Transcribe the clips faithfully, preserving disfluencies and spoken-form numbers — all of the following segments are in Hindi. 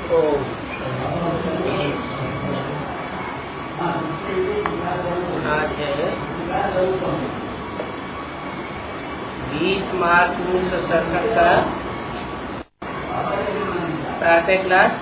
आज है बीस मार्च उन्नीस सौ सड़सठ का प्रातः क्लास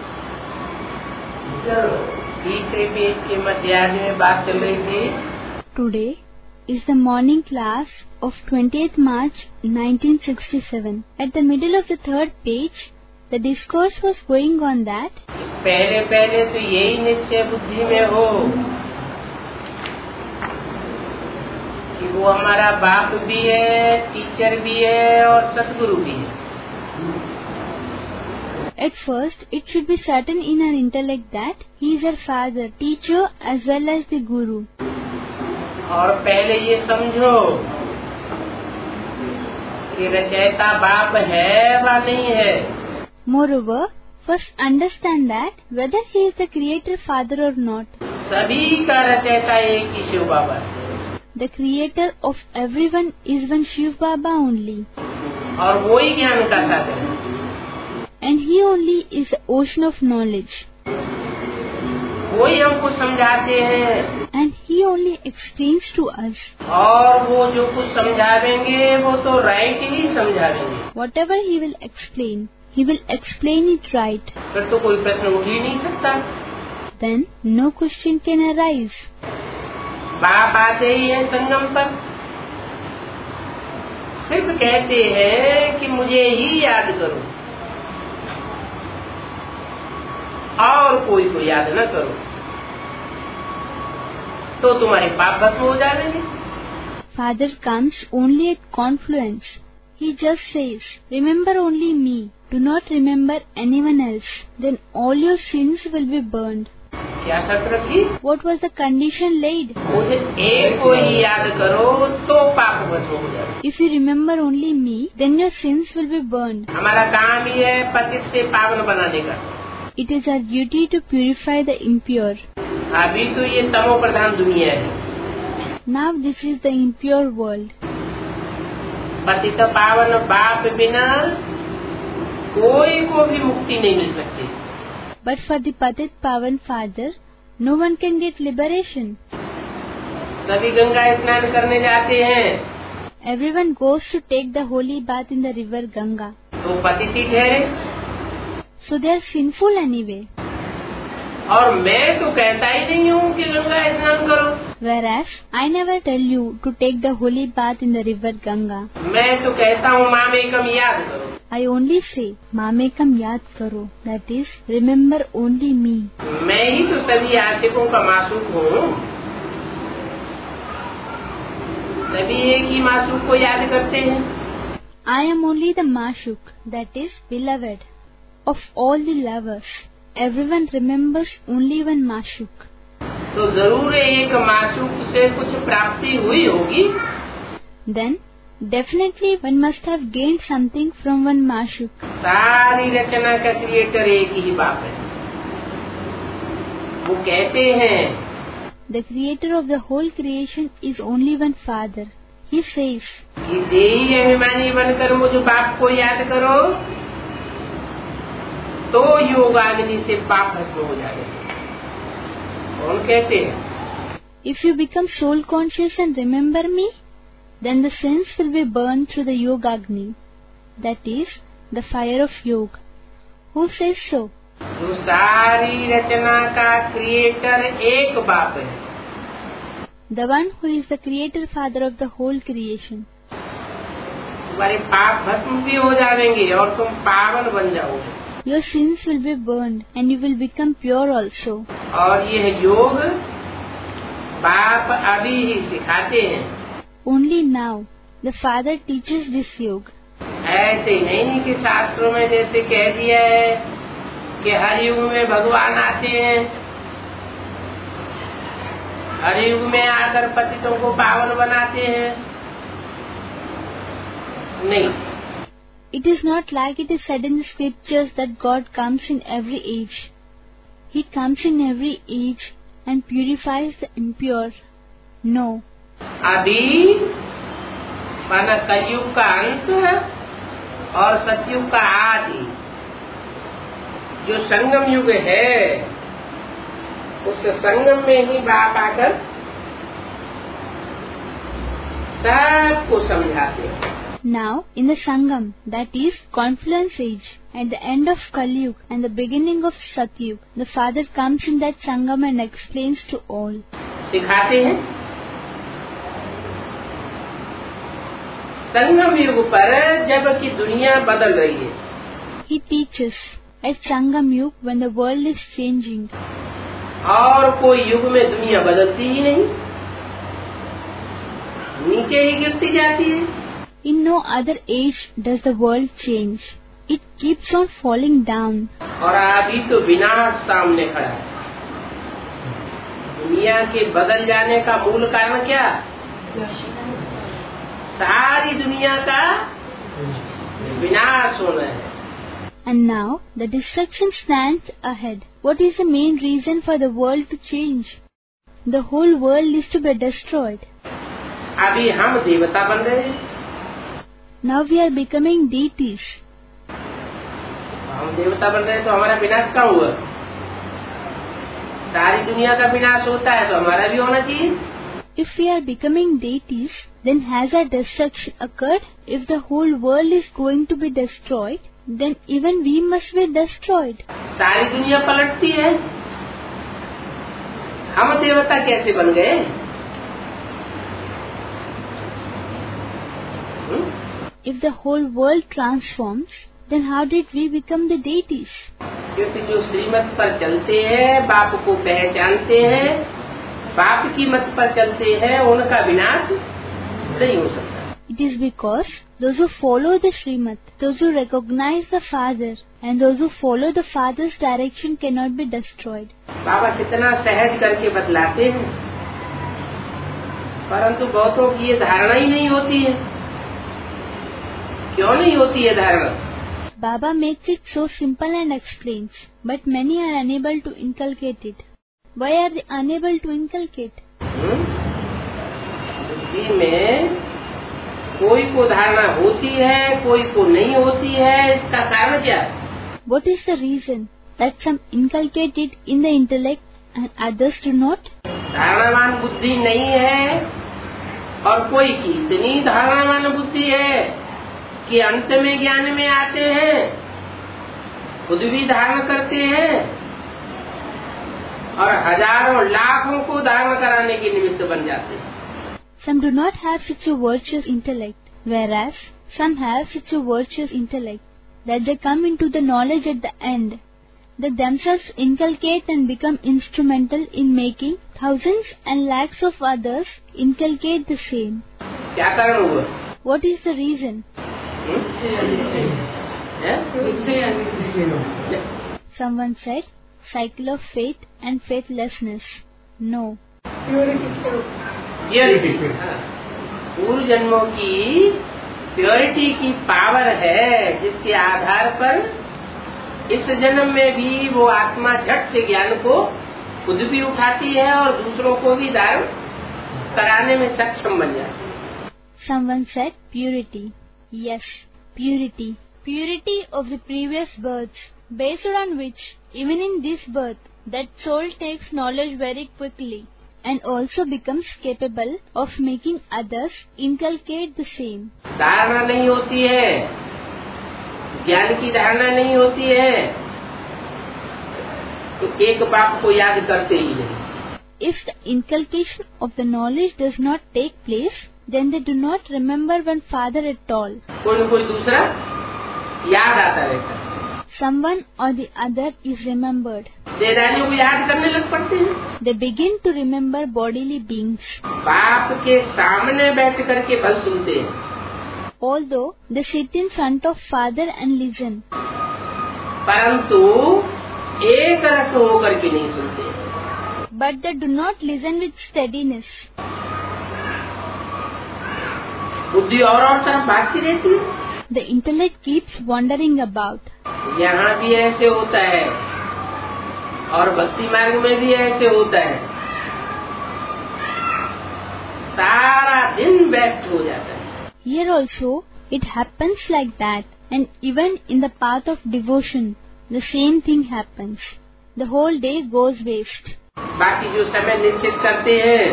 तीसरे पेज के मध्याह्न में बात चल रही थी। Today is the morning class of twentieth March nineteen sixty-seven. At the middle of the third page, the discourse was going on that पहले पहले तो यही निश्चय बुद्धि में हो कि वो हमारा बाप भी है, टीचर भी है और सद्गुरु भी है। At first, it should be certain in our intellect that he is our father, teacher as well as the guru. और पहले ये समझो कि रचयिता बाप है व नहीं है। Moreover, first understand that whether he is the creator father or not. सभी का रचयिता एक ही शिव बाबा है। The creator of everyone is one Shiv Baba only. और वो ही ज्ञान का सागर है। And he only is the ocean of knowledge. वो ही हमको समझाते हैं। And he only explains to us. और वो जो कुछ समझावेंगे वो तो राइट ही समझावेंगे। Whatever he will explain, he will explain it right. फिर तो कोई प्रश्न उठ ही नहीं सकता। Then no question can arise. बाप आते ही है संगम पर, सिर्फ कहते हैं कि मुझे ही याद करो और कोई को याद न करो तो तुम्हारे पाप भस्म हो जाएंगे। Father comes only at confluence. He just says, remember only me. Do not remember anyone else. Then all your sins will be burned. क्या शर्त रखी? What was the condition laid? मुझे एक को ही याद करो तो पाप भस्म हो जाए। If you remember only me, then your sins will be burned. हमारा काम ही है पतित से पावन बनाने का। It is our duty to purify the impure. अभी तो ये तमो प्रधान दुनिया है। Now this is the impure world. पतित पावन बाप बिना कोई को भी मुक्ति नहीं मिल सकती। But for the Patit Pavan Father, no one can get liberation. सभी गंगा स्नान करने जाते हैं। Everyone goes to take the holy bath in the river Ganga. तो पतित ही ठहरे। So they are sinful anyway. और मैं तो कहता ही नहीं हूँ कि गंगा स्नान करो। Whereas I never tell you to take the holy bath in the river Ganga. मैं तो कहता हूँ मामेकम याद करो। I only say मामेकम याद करो. That is, remember only me. मैं ही तो सभी आशिकों का मासूक हूँ। सभी एक ही मासूक को याद करते हैं। I am only the Mashuk, that is, beloved of all the lovers. Everyone remembers only one Mashuk. तो जरूर एक मासूक से कुछ प्राप्ति हुई होगी। Then definitely one must have gained something from one Mashuk. सारी रचना का क्रिएटर एक ही बाप है। वो कहते हैं The creator of the whole creation is only one Father. He says कि देही अभिमानी बनकर मुझ बाप को याद करो तो योगाग्नि से पाप भस्म हो जाएगा। कौन कहते हैं? If you become soul conscious and remember me, then the sins will be burned through the Yogagni, that is, the fire of Yoga. Who says so? जो सारी रचना का क्रिएटर एक बाप है। The one who is the creator father of the whole creation. तुम्हारे पाप भस्म भी हो जाएंगे और तुम पावन बन जाओगे। Your sins will be burned and you will become pure also. और यह योग बाप अभी ही सिखाते हैं। Only now the Father teaches this yoga. ऐसे नहीं कि शास्त्रों में जैसे कह दिया है कि हर युग में भगवान आते हैं, हर युग में आकर पतितों को पावन बनाते हैं। नहीं, It is not like it is said in the scriptures that God comes in every age. He comes in every age and purifies the impure. No. अभी माना कलयुग का अंत है और सतयुग का आदि। जो संगम युग है उस संगम में ही बाप आकर सबको समझाते हैं. Now, in the Sangam, that is confluence age, at the end of Kali Yuga and the beginning of Satyug, the Father comes in that Sangam and explains to all. सिखाते हैं. संगम युग पर जबकि दुनिया बदल रही है. He teaches at Sangam Yuga when the world is changing. और कोई युग में दुनिया बदलती ही नहीं, नीचे ही गिरती जाती है. In no other age does the world change. It keeps on falling down. और अभी तो विनाश सामने खड़ा है. दुनिया के बदल जाने का मूल कारण क्या? सारी दुनिया का विनाश होना है. And now the destruction stands ahead. What is the main reason for the world to change? The whole world is to be destroyed. अभी हम देवता बन रहे हैं. Now we are becoming deities. हम देवता बन रहे हैं तो हमारा विनाश कहाँ हुआ? सारी दुनिया का विनाश होता है तो हमारा भी होना चाहिए. If we are becoming deities, then has our destruction occurred? If the whole world is going to be destroyed, then even we must be destroyed. सारी दुनिया पलटती है, हम देवता कैसे बन गए? If the whole world transforms, then how did we become the deities? क्योंकि जो श्रीमत पर चलते हैं, बाप को पहचानते हैं, बाप की मत पर चलते हैं, उनका विनाश नहीं हो सकता. It is because those who follow the Srimad, those who recognize the Father, and those who follow the Father's direction cannot be destroyed. बाबा कितना सहज करके बतलाते हैं, परंतु बहुतों की ये धारणा ही नहीं होती है. क्यों नहीं होती है धारणा? Baba makes it so simple and explains, but many are unable to inculcate it. Why are they unable to inculcate? बुद्धि में कोई को धारणा होती है, कोई को नहीं होती है. इसका कारण क्या है? What is the reason that some inculcate it in the intellect and others do not? धारणावान बुद्धि नहीं है और कोई की इतनी धारणावान बुद्धि है कि अंत में ज्ञान में आते हैं, खुद भी धारण करते हैं और हजारों लाखों को धारण कराने के निमित्त बन जाते हैं. Some do not have such a virtuous intellect, whereas some have such a virtuous intellect that they come into the knowledge at the end, that themselves inculcate and become instrumental in making thousands and lakhs of others inculcate the same. क्या कारण हुआ? What is the reason? Someone said, cycle of faith and faithlessness. No. पूर्व जन्मों की प्योरिटी की पावर है, जिसके आधार पर इस जन्म में भी वो आत्मा झट से ज्ञान को खुद भी उठाती है और दूसरों को भी धारण कराने में सक्षम बन जाती है. Someone said purity. Yes, purity. Purity of the previous births, based on which, even in this birth, that soul takes knowledge very quickly and also becomes capable of making others inculcate the same. धारणा नहीं होती है, ज्ञान की धारणा नहीं होती है, तो एक बाप को याद करते ही नहीं. If the inculcation of the knowledge does not take place, then they do not remember one father at all. कोई न कोई दूसरा याद आता रहता है. Someone or the other is remembered. देहधारियों को याद करने लग पड़ते हैं. They begin to remember bodily beings. बाप के सामने बैठ करके भल सुनते हैं. Although they sit in front of father and listen. परंतु एक रस होकर के नहीं सुनते. But they do not listen with steadiness. बुद्धि और और तरफ भागती रहती है. The intellect keeps wandering about. यहाँ भी ऐसे होता है और भक्ति मार्ग में भी ऐसे होता है. सारा दिन वेस्ट हो जाता है. Here also it happens like that, and even in the path of devotion, the same thing happens. The whole day goes waste. बाकी जो समय निश्चित करते हैं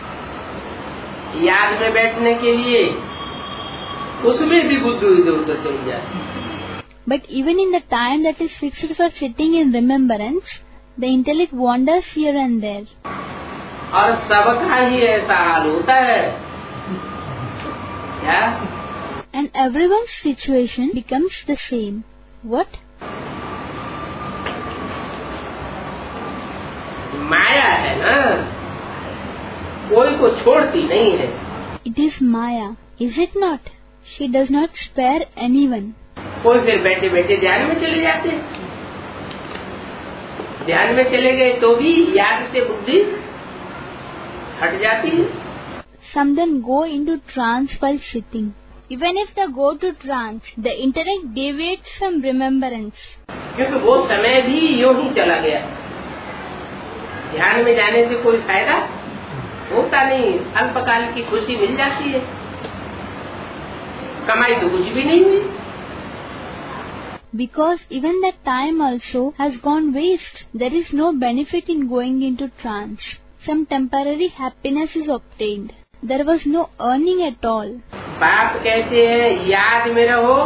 याद में बैठने के लिए, उसमें भी बुद्धि इधर उधर चली जाती है. But even in the time that is fixed for sitting in remembrance, the intellect wanders here and there. और सबका ही ऐसा हाल होता है क्या? And everyone's situation becomes the same. What? माया है ना, कोई को छोड़ती नहीं है. It is Maya, is it not? She does not spare anyone. कोई फिर बैठे बैठे ध्यान में चले जाते हैं. ध्यान में चले गए तो भी याद से बुद्धि हट जाती है. Some then go into trance while sitting. Even if they go to trance, the intellect deviates from remembrance. क्योंकि वो समय भी यूं ही चला गया. ध्यान में जाने से कोई फायदा होता नहीं. अल्पकाल की खुशी मिल जाती है, कमाई तो कुछ भी नहीं हुई. Because even that time also has gone waste. There is no benefit in going into trance. Some temporary happiness is obtained. There was no earning at all. बाप कहते हैं याद में रहो,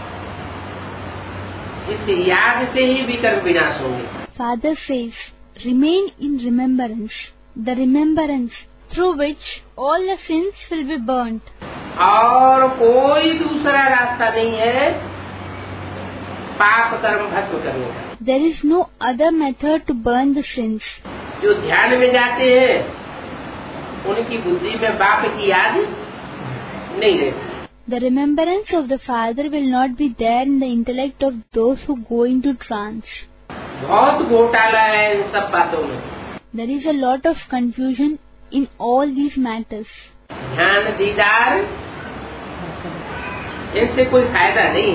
इस याद से ही विकर्म विनाश होंगे. Father says, remain in remembrance. The remembrance through which all the sins will be burnt. और कोई दूसरा रास्ता नहीं है पाप कर्म भस्म करने का. There is no other method to burn the sins. जो ध्यान में जाते हैं उनकी बुद्धि में बाप की याद नहीं रहती. The remembrance of the Father will not be there in the intellect of those who go into trance. बहुत घोटाला है इन सब बातों में. There is a lot of confusion in all these matters. ध्यान दीदार इनसे कोई फायदा नहीं.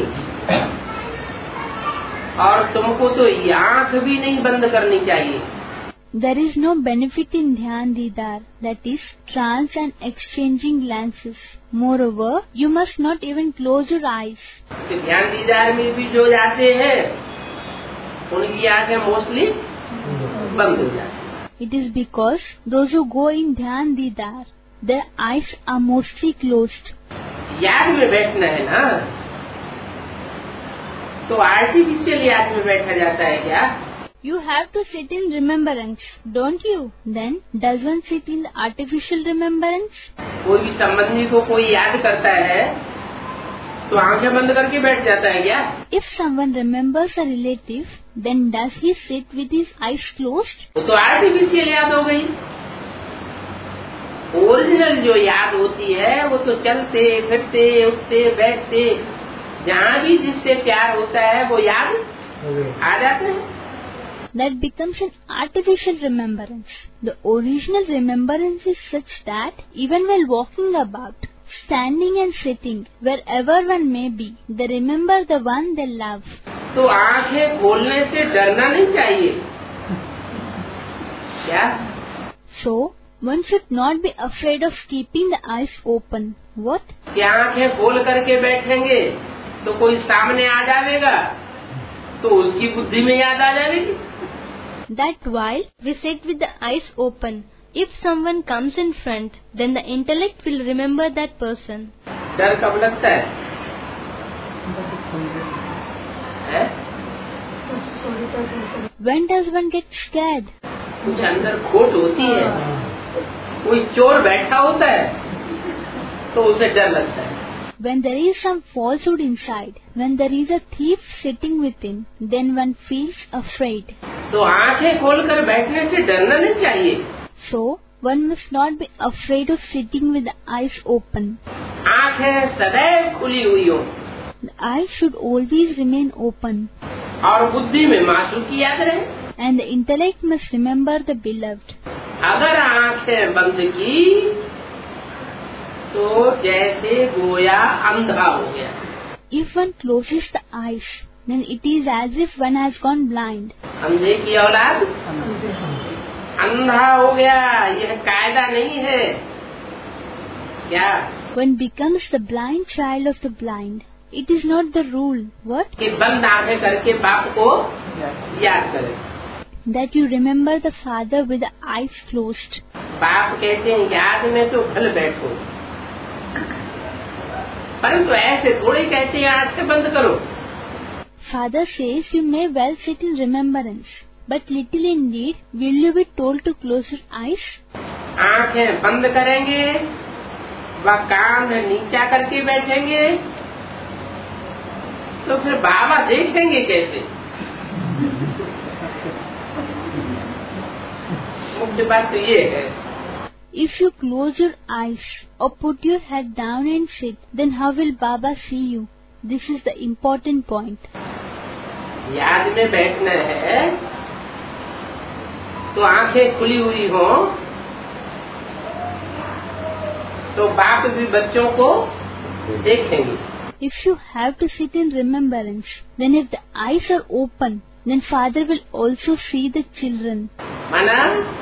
और तुमको तो ये आँख भी नहीं बंद करनी चाहिए. There is no benefit in Dhyan Didar, that is, trance and exchanging glances. Moreover, you must not even close your eyes. तो ध्यान दीदार में भी जो जाते हैं उनकी आँखें मोस्टली बंद हो जाती. It is because those who go in Dhyan Didar, their eyes are mostly closed. याद में बैठना है ना, तो आर्टिफिशियल याद में बैठा जाता है क्या? You have to sit in remembrance, don't you? Then, does one sit in the artificial remembrance? कोई भी संबंधी को कोई याद करता है तो आंखें बंद करके बैठ जाता है क्या? If someone remembers a relative, then does he sit with his eyes closed? वो तो आर्टिफिशियल याद हो गई. ओरिजिनल जो याद होती है वो तो चलते फिरते उठते बैठते जहाँ भी जिससे प्यार होता है वो याद आ जाता है. That becomes an artificial remembrance. The original remembrance is such that even while walking about, standing and sitting, wherever one may be, they remember the one they love. तो आंखें खोलने से डरना नहीं चाहिए क्या? So, one should not be afraid of keeping the eyes open. What? क्या आंखें खोल करके बैठेंगे तो कोई सामने आ जाएगा तो उसकी बुद्धि में याद आ जाएगी. That while we sit with the eyes open, if someone comes in front, then the intellect will remember that person. डर कब लगता है? है? When does one get scared? कुछ अंदर खोट होती है, कोई चोर बैठा होता है तो उसे डर लगता है. When there is some falsehood inside, when there is a thief sitting within, then one feels afraid. तो आंखें खोलकर बैठने से डरना नहीं चाहिए. So, one must not be afraid of sitting with the eyes open. आंखें सदैव खुली हुई हो. The eyes should always remain open. और बुद्धि में माशूक की याद रहे. And the intellect must remember the beloved. अगर आंखें बंद की तो जैसे गोया अंधा हो गया. If one closes the eyes, then it is as if one has gone blind. अंधे की औलाद अंधा हो गया, यह कायदा नहीं है क्या? One becomes the blind child of the blind. It is not the rule. What? कि बंद आंखें करके बाप को याद करें. That you remember the father with the eyes closed. बाप कहते हैं याद में तो भल बैठो, परंतु ऐसे थोड़े कहते हैं आंखें बंद करो. Father says you may well sit in remembrance, but little indeed will you be told to close your eyes. आंखें बंद करेंगे व कान नीचा करके बैठेंगे तो फिर बाबा देखेंगे कैसे? मुख्य बात तो ये है. If you close your eyes or put your head down and sit, then how will Baba see you? This is the important point. याद में बैठना है तो आंखें खुली हुई हो तो बाप भी बच्चों को देखेंगे. If you have to sit in remembrance, then if the eyes are open, then Father will also see the children. माना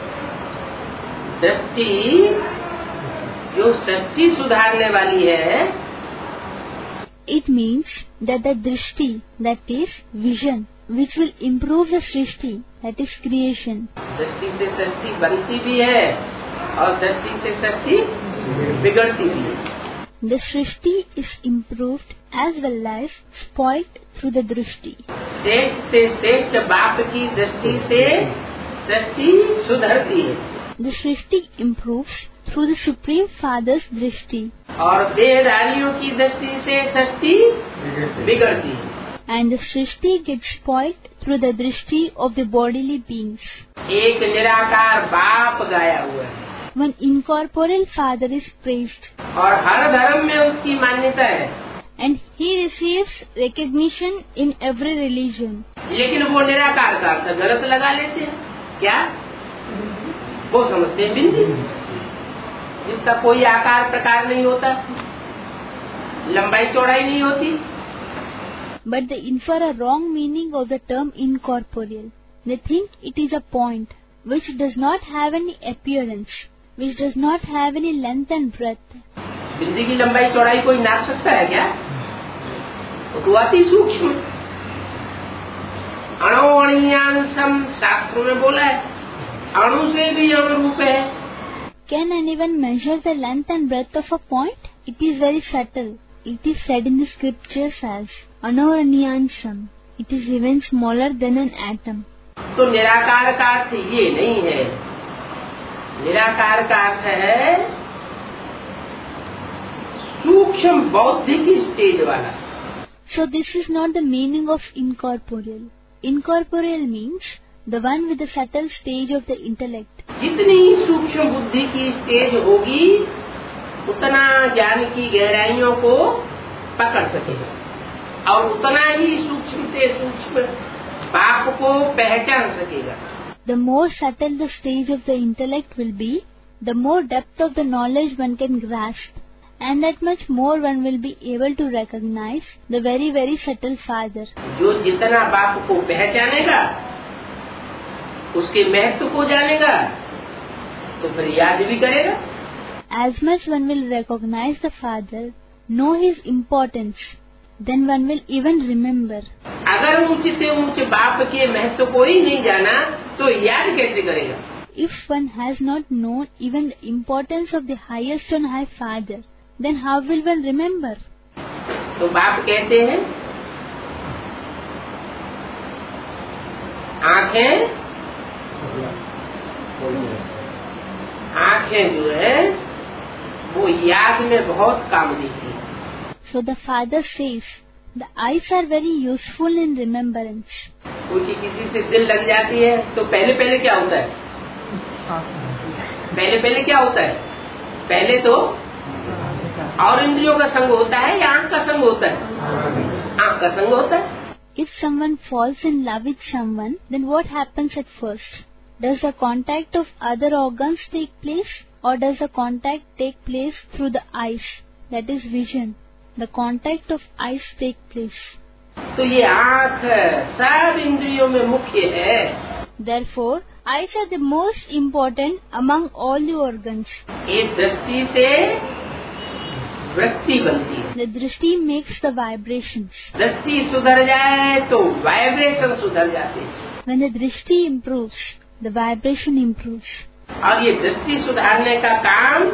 दृष्टि जो सृष्टि सुधारने वाली है. It means that the drishti, that is vision, which will improve the srishti, that is creation. दृष्टि से सृष्टि बनती भी है और दृष्टि से सृष्टि बिगड़ती भी है. The srishti is improved as well as spoiled through the drishti. श्रेष्ठ से श्रेष्ठ बाप की दृष्टि से सृष्टि सुधरती है. The srishti improves through the Supreme Father's drishti. और देहधारियों की दृष्टि से सृष्टि बिगड़ती है. And the srishti gets spoiled through the drishti of the bodily beings. एक निराकार बाप गाया हुआ है. One incorporeal Father is praised. और हर धर्म में उसकी मान्यता है. And he receives recognition in every religion. लेकिन वो निराकार का अर्थ गलत लगा लेते हैं. क्या? वो समझते हैं बिंदी जिसका कोई आकार प्रकार नहीं होता, लंबाई चौड़ाई नहीं होती. But they infer a wrong meaning of the term incorporeal. They think it is a point which does not have any appearance, which does not have any length and breadth. बिंदी की लंबाई चौड़ाई कोई नाप सकता है क्या? वो तो अति सूक्ष्म. अणुअणीयांशम शास्त्रों में बोला है, अणु से भी अनुरूप है. Can anyone measure the length and breadth of a point? It is very subtle. It is said in the scriptures as Anoranyansham. It is even smaller than an atom. तो निराकार का अर्थ ये नहीं है. निराकार का अर्थ है सूक्ष्म बौद्धिक स्टेज वाला. So this is not the meaning of incorporeal. Incorporeal means the one with the subtle stage of the intellect. जितनी सूक्ष्म बुद्धि की स्टेज होगी उतना ज्ञान की गहराइयों को पकड़ सकेगा और उतना ही सूक्ष्म से सूक्ष्म बाप को पहचान सकेगा. The more subtle the stage of the intellect will be, the more depth of the knowledge one can grasp, and that much more one will be able to recognize the very very subtle Father. जो जितना बाप को पहचानेगा उसके महत्व को जानेगा तो फिर याद भी करेगा. As much one will recognize the Father, know his importance, then one will even remember. अगर ऊंचे से ऊंचे बाप के महत्व को ही नहीं जाना तो याद कैसे करेगा? If one has not known even the importance of the highest and high Father, then how will one remember? तो बाप कहते हैं आंखें आंखें जो है वो याद में बहुत काम देती है. So the Father says, the eyes are very useful in remembrance. क्योंकि किसी से दिल लग जाती है तो पहले पहले क्या होता है? पहले पहले क्या होता है? पहले तो और इंद्रियों का संग होता है या आंख का संग होता है? आंख का संग होता है. If someone falls in love with someone, then what happens at first? Does the contact of other organs take place, or does the contact take place through the eyes, that is vision? The contact of eyes take place. तो ये आँख सब इंद्रियों में मुख्य है. Therefore, eyes are the most important among all the organs. एक दृष्टि से वृत्ति बनती है। The drishti makes the vibrations. दृष्टि सुधर जाए तो वाइब्रेशन सुधर जाते हैं। When the drishti improves, the vibration improves. और ये दृष्टि सुधारने का काम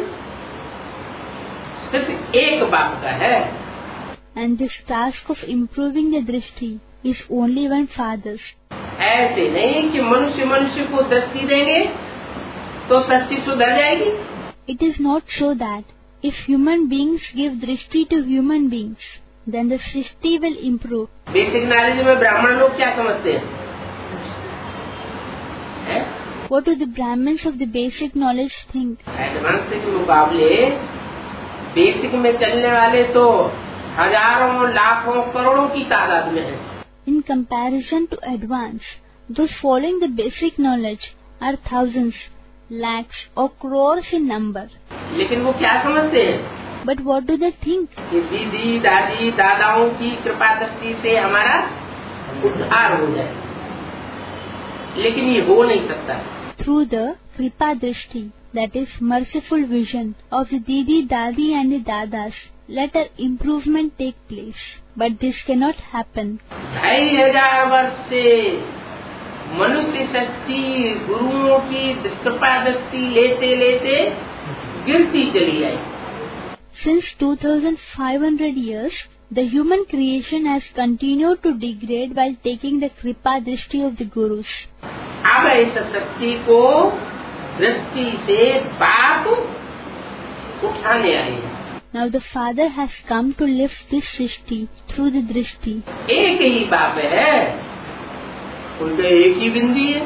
सिर्फ एक बाप का है। And this task of improving the drishti is only one father's. ऐसे नहीं कि मनुष्य मनुष्य को दृष्टि देंगे तो सृष्टि सुधर जाएगी। It is not so that if human beings give drishti to human beings, then the srishti will improve. Basic knowledge में ब्राह्मण लोग क्या समझते हैं? है? What do the Brahmins of the basic knowledge think? Advance के मुकाबले बेसिक में चलने वाले तो हजारों लाखों करोड़ों की तादाद में है। In comparison to advance, those following the basic knowledge are thousands, lakhs or crores in number. लेकिन वो क्या समझते हैं? But what do they think? कि दीदी दादी दादाओं की कृपा दृष्टि से हमारा उद्धार हो जाए, लेकिन ये हो नहीं सकता। Through the kripa drishti, that is merciful vision of the didi, dadi and the dadas, let an improvement take place. But this cannot happen. ढाई हजार वर्ष से मनुष्य सृष्टि गुरुओं की कृपा दृष्टि लेते लेते गिरती चली आई। Since two thousand five hundred years, the human creation has continued to degrade while taking the kripa drishti of the gurus. अब इस सृष्टि को दृष्टि से बाप उठाने आए। Now the Father has come to lift this srishti through the drishti. एक ही बाप है, उनका एक ही बिंदी है।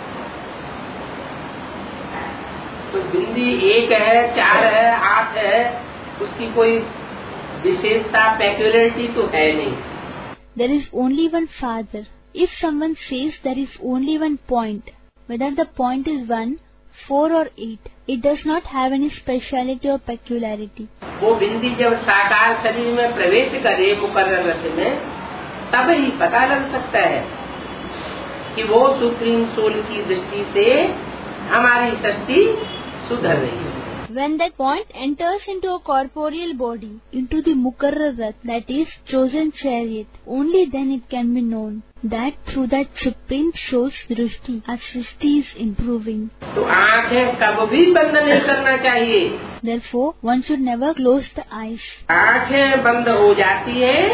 तो बिंदी एक है, चार है, आठ है, उसकी कोई विशेषता पेक्युलरिटी तो है नहीं। There is only one Father. If someone says there is only one point, whether the point is one, four or eight, it does not have any speciality or peculiarity. वो बिंदी जब साकार शरीर में प्रवेश करे मुकर्रर रथ में, तब ही पता लग सकता है कि वो सुप्रीम सोल की दृष्टि से हमारी सृष्टि सुधर रही है। When that point enters into a corporeal body, into the Mukarrar Rath, that is chosen chariot, only then it can be known that through that supreme source drishti, our srishti is improving. तो आँखें कभी बंद नहीं करना चाहिए। Therefore, one should never close the eyes. आँखें बंद हो जाती है,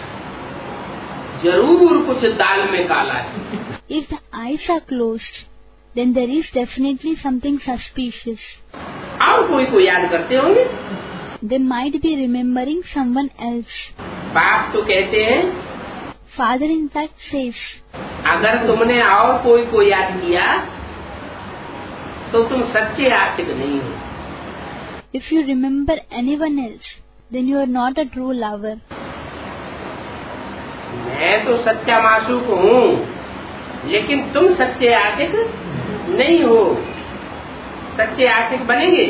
जरूर कुछ दाल में काला है। If the eyes are closed, then there is definitely something suspicious. और कोई को याद करते होंगे। They might be remembering someone else. बाप तो कहते हैं, Father in fact says, अगर तुमने और कोई को याद किया तो तुम सच्चे आशिक नहीं हो। If you remember anyone else, then you are not a true lover. मैं तो सच्चा मासूक हूँ, लेकिन तुम सच्चे आशिक नहीं हो। सच्चे आशिक बनेंगे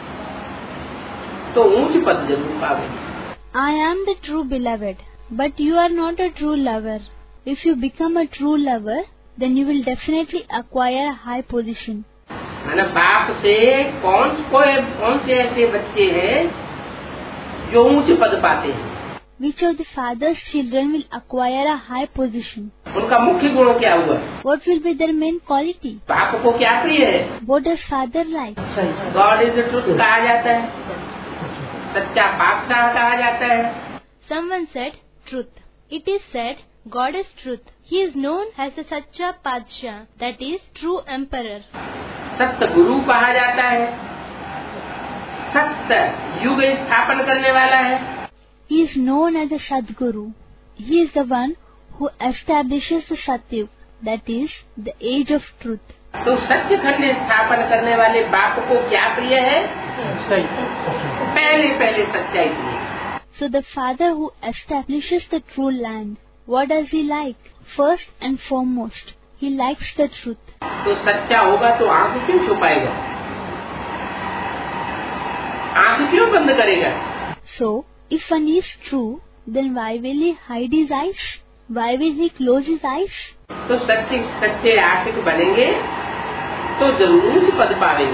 तो ऊंच पद जरूर पावेंगे। I am the true beloved, but you are not a true lover. If you become a true lover, then you will definitely acquire a high position. माना बाप से कौन कोई कौन से ऐसे बच्चे हैं जो ऊंच पद पाते हैं? Which of the father's children will acquire a high position? उनका मुख्य गुण क्या हुआ? What will be their main quality? बाप को क्या प्रिय है? What does father like? God is the truth कहा जाता है, सच्चा बादशाह कहा जाता है। Someone said truth. It is said God is truth. He is known as a Sacha Padshah, that is true emperor. सत्य गुरु कहा जाता है, सत्य युग स्थापन करने वाला है। He is known as a Sadguru. He is the one who establishes the Satyug, that is the age of truth. तो सत्य खंड स्थापन करने वाले बाप को क्या प्रिय है? पहले पहले सच्चाई प्रिय। So the father who establishes the true land, what does he like? First and foremost, he likes the truth. तो सच्चा होगा तो आंख क्यों छुपाएगा? आंख क्यों बंद करेगा? So if one is true, then why will he hide his eyes? Why will he close his eyes? तो सच्चे सच्चे आशिक बनेंगे तो जरूर ऊंच पद पावेंगे।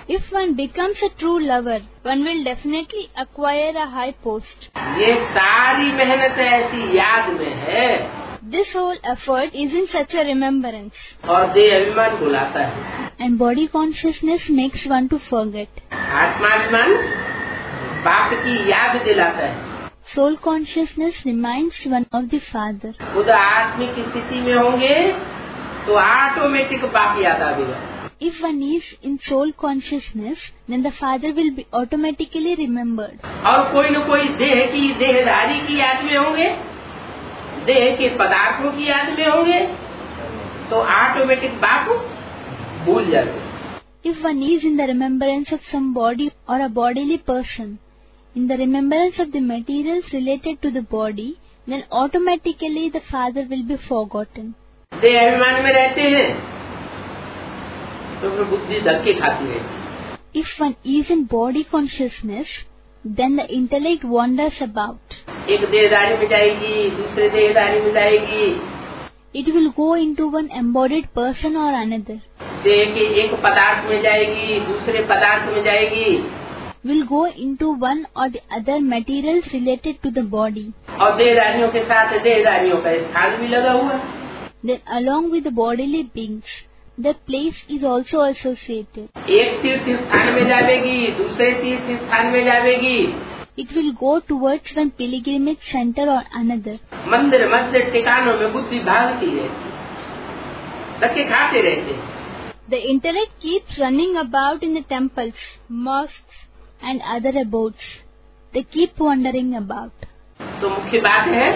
If one becomes a true lover, one will definitely acquire a high post. ये सारी मेहनत ऐसी याद में है। This whole effort is in such a remembrance. और देह अभिमान बुलाता है। And body consciousness makes one to forget. आत्माभिमान बाप की याद दिलाता है। Soul consciousness reminds one of the Father. खुद आत्मिक स्थिति में होंगे तो ऑटोमेटिक बाप याद आएगा। If one is in soul consciousness, then the Father will be automatically remembered. और कोई न कोई देह की देहधारी की याद में होंगे, देह के पदार्थों की याद में होंगे, तो ऑटोमेटिक बाप भूल जाते। If one is in the remembrance of some body or a bodily person, in the remembrance of the materials related to the body, then automatically the Father will be forgotten. देह अभिमान में रहते हैं तो फिर बुद्धि धक्के खाती रहती। If one is in body consciousness, then the intellect wanders about. एक देहधारी में जाएगी, दूसरे देहधारी में जाएगी। It will go into one embodied person or another. देह के एक पदार्थ में जाएगी, दूसरे पदार्थ में जाएगी। Will go into one or the other materials related to the body. और देहधारियों के साथ देहधारियों का स्थान भी लगा हुआ है। Then along with the bodily beings, the place is also associated. एक तीर्थ स्थान में जाएगी, दूसरे तीर्थ स्थान में जाएगी। It will go towards one pilgrimage center or another. मंदिर मस्जिद ठिकानों में बुद्धि भागती रहती, धक्के खाते रहते। The intellect keeps running about in the temples, mosques and other abodes. They keep wandering about. तो मुख्य बात है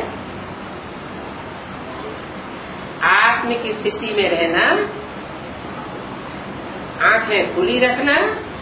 आत्मिक स्थिति में रहना, आंखें खुली रखना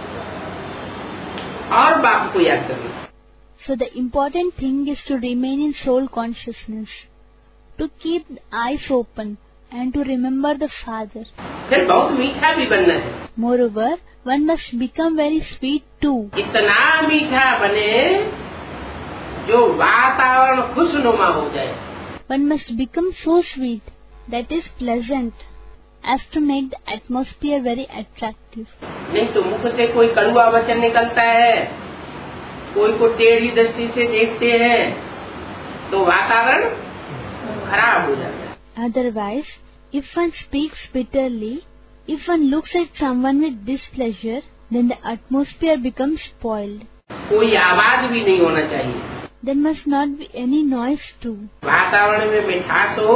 और बाप को याद करना। So the important thing is to remain in soul consciousness, to keep the eyes open and to remember the Father. फिर बहुत मीठा भी बनना है। Moreover, one must become very sweet too. इतना मीठा बने जो वातावरण खुशनुमा हो जाए। One must become so sweet that is pleasant as to make the atmosphere very attractive. नहीं तो मुख से कोई कड़वा वचन निकलता है, कोई को टेढ़ी दृष्टि से देखते हैं तो वातावरण खराब हो जाता है। Otherwise, if one speaks bitterly, if one looks at someone with displeasure, then the atmosphere becomes spoiled. कोई आवाज भी नहीं होना चाहिए। There must not be any noise too. वातावरण में मिठास हो,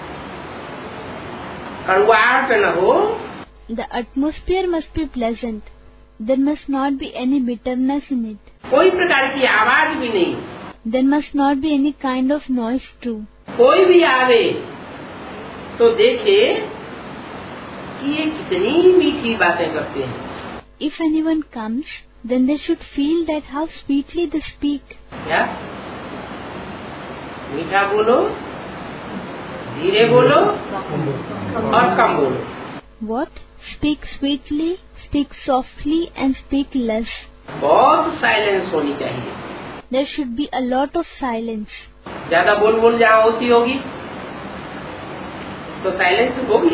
कड़वाहट न हो। The atmosphere must be pleasant. There must not be any bitterness in it. कोई प्रकार की आवाज भी नहीं। There must not be any kind of noise too. कोई भी आवे तो देखे कि ये कितनी मीठी बातें करते हैं। If anyone comes, then they should feel that how sweetly they speak. क्या मीठा बोलो, धीरे बोलो और कम बोलो। What? Speak sweetly, speak softly and speak less. बहुत साइलेंस होनी चाहिए। There should be a lot of silence. ज्यादा बोल बोल जहाँ होती होगी तो साइलेंस होगी,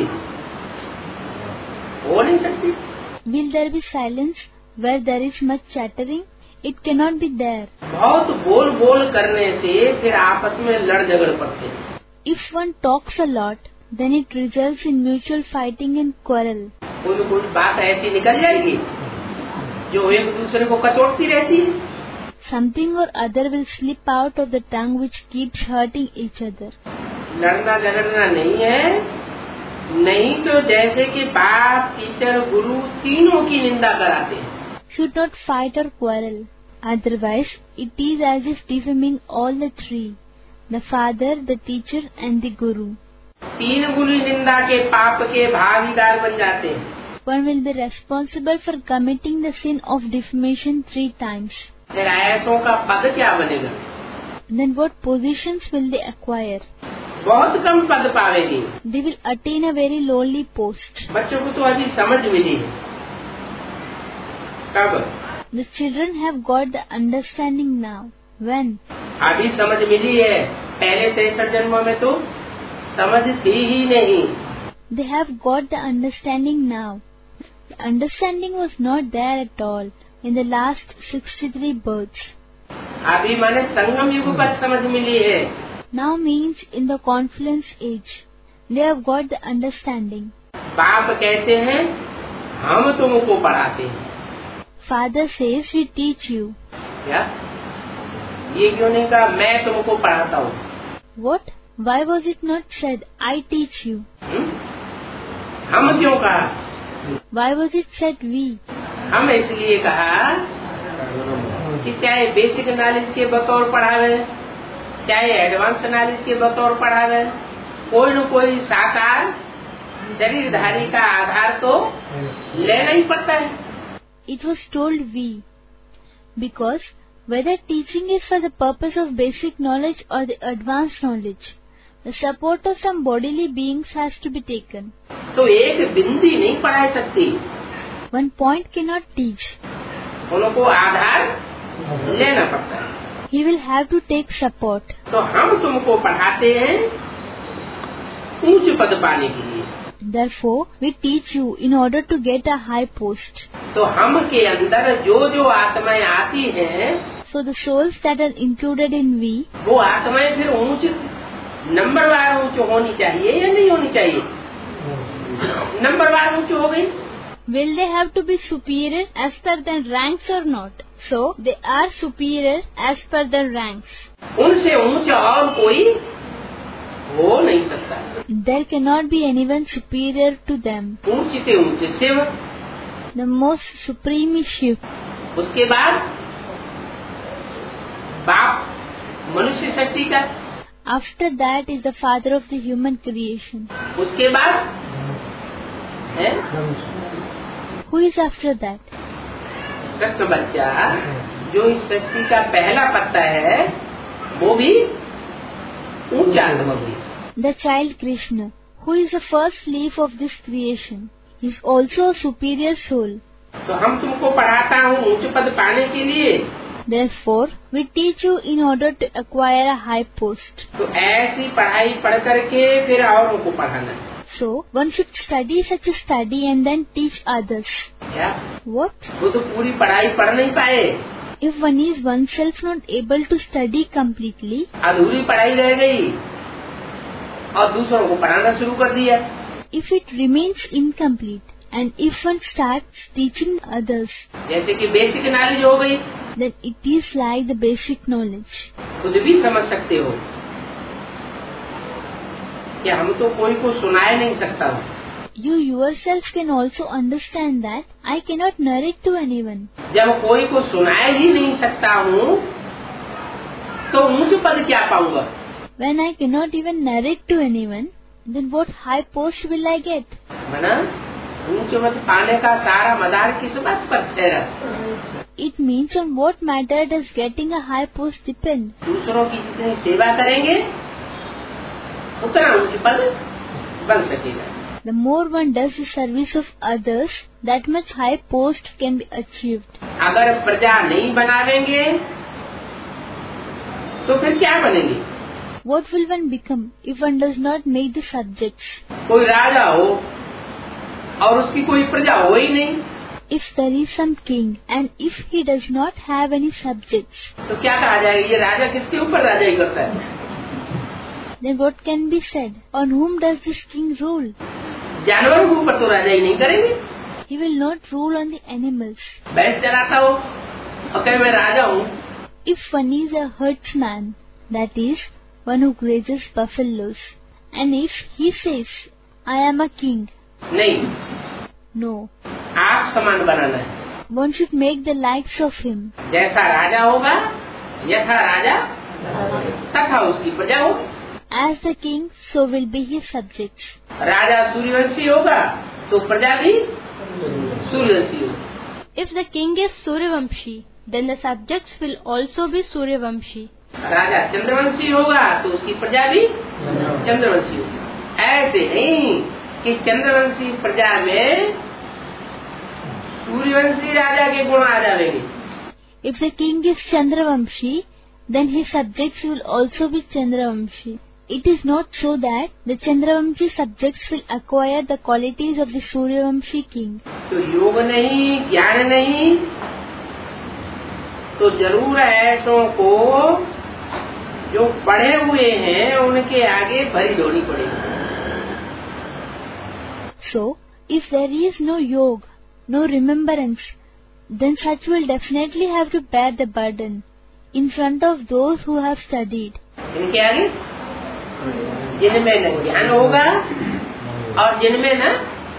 हो नहीं सकती। Will there be silence where there is much chattering? It cannot be there. बहुत बोल बोल करने से फिर आपस में लड़ झगड़ पड़ते हैं। If one talks a lot, then it results in mutual fighting and quarrel. कोई न कोई बात ऐसी निकल जाएगी जो एक दूसरे को कचोटती रहती है। Something or other will slip out of the tongue which keeps hurting each other. लड़ना झगड़ना नहीं है, नहीं तो जैसे कि बाप टीचर गुरु तीनों की निंदा कराते हैं। Should not fight or quarrel. Otherwise, it is as if defaming all the three, the father, the teacher and the guru. तीन गुरु निंदा के पाप के भागीदार बन जाते हैं। One will be responsible for committing the sin of defamation three times. फिर ऐसों का पद क्या बनेगा? Then what positions will they acquire? बहुत कम पद पावेंगे। They will attain a very lowly post. बच्चों को तो अभी समझ मिली है। कब? The children have got the understanding now. When? अभी समझ मिली है, पहले तेसर जन्मों में तो समझ थी ही नहीं। They have got the understanding now. The understanding was not there at all in the last sixty-three births. अभी माने संगम युग पर समझ मिली है. Now means in the confluence age, they have got the understanding. बाप कहते हैं हम तुमको पढ़ाते हैं. Father says we teach you. क्या? ये क्यों नहीं कहा मैं तुमको पढ़ाता हूँ? What? Why was it not said I teach you? हुँ? हम क्यों कहा? Why was it said we? हम इसलिए कहा कि चाहे बेसिक नॉलेज के बतौर पढ़ावे, चाहे एडवांस नॉलेज के बतौर पढ़ावे, कोई न कोई साकार शरीरधारी का आधार तो लेना ही पड़ता है. It was told we, because whether teaching is for the purpose of basic knowledge or the advanced knowledge, the support of some bodily beings has to be taken. तो एक बिंदी नहीं पढ़ा सकती. One point cannot teach. उनको आधार लेना पड़ता है. He will have to take support. तो हम तुमको पढ़ाते हैं ऊंच पद पाने के लिए. Therefore, we teach you in order to get a high post. तो हम के अंदर जो जो आत्माएं आती हैं, So the souls that are included in we, वो आत्माएं फिर ऊंच नंबरवार ऊंच होनी चाहिए या नहीं होनी चाहिए? नंबरवार ऊंच हो गई. will they have to be superior as per their ranks or not? So they are superior as per their ranks. उनसे ऊंचा और कोई हो नहीं सकता. There cannot be anyone superior to them. ऊंचे से ऊंचे Shiv, The most supreme is Shiva. उसके बाद बाप मनुष्य शक्ति का, After that is the father of the human creation. उसके बाद है Who is after that? Krishna बच्चा, जो इस सृष्टि का पहला पत्ता है, वो भी ऊंचा आत्मा हुई. The child Krishna, who is the first leaf of this creation, is also a superior soul. तो हम तुमको पढ़ाता हूँ ऊंच पद पाने के लिए. Therefore, we teach you in order to acquire a high post. तो ऐसी पढ़ाई पढ़ करके फिर औरों को पढ़ाना है. So, one should study such a study and then teach others. क्या? What? वो तो पूरी पढ़ाई पढ़ नहीं पाए. If one is oneself not able to study completely, अधूरी पढ़ाई रह गई और दूसरों को पढ़ाना शुरू कर दिया. if it remains incomplete, and if one starts teaching others, जैसे कि बेसिक नॉलेज हो गई, then it is like the basic knowledge. खुद भी समझ सकते हो कि हम तो कोई को सुनाए नहीं सकता हूँ. You yourself can also understand that I cannot narrate to anyone. जब कोई को सुनाए ही नहीं सकता हूँ तो ऊंच पद क्या पाऊंगा? When I cannot even narrate to anyone, then what high post will I get? मना ऊंच पद पाने का सारा मदार किस बात पर ठहरा? It means on what matter does getting a high post depend? दूसरों की जितनी सेवा करेंगे उतना ऊंच पद बन सकेगा. The more one does the service of others, that much high post can be achieved. अगर प्रजा नहीं बनावेंगे तो फिर क्या बनेंगे? What will one become if one does not make the subjects? कोई राजा हो और उसकी कोई प्रजा हो ही नहीं, If there is some king and if he does not have any subjects, तो क्या कहा जाएगा? ये राजा किसके ऊपर राजाई करता है? then what can be said? On whom does this king rule? जानवरों के ऊपर तो राजाई नहीं करेंगे. He will not rule on the animals. भैंस चराता हो और कहे मैं राजा हूँ, If one is a herdsman, that is, one who grazes buffaloes, and if he says, I am a king, नहीं, no, आप समान बनाना है. one should make the likes of him. जैसा राजा होगा यथा राजा तथा उसकी प्रजा होगी. As the king, so will be his subjects. राजा सूर्यवंशी होगा तो प्रजा भी सूर्यवंशी होगी. If the king is Suryavamshi, then the subjects will also be Suryavamshi. राजा चंद्रवंशी होगा तो उसकी प्रजा भी चंद्रवंशी होगी. ऐसे नहीं कि चंद्रवंशी प्रजा में सूर्यवंशी राजा के गुण आ जाएंगे. If the king is Chandravamshi, then his subjects will also be Chandravamshi. It is not so that the Chandravamshi subjects will acquire the qualities of the Suryavamshi king. तो योग नहीं, ज्ञान नहीं, तो जरूर ऐसों को जो पढ़े हुए हैं उनके आगे भरी दौड़ी पड़ेगी. So, if there is no yoga, no remembrance, then such will definitely have to bear the burden in front of those who have studied. इनके आगे जिनमें न ज्ञान होगा और जिनमें न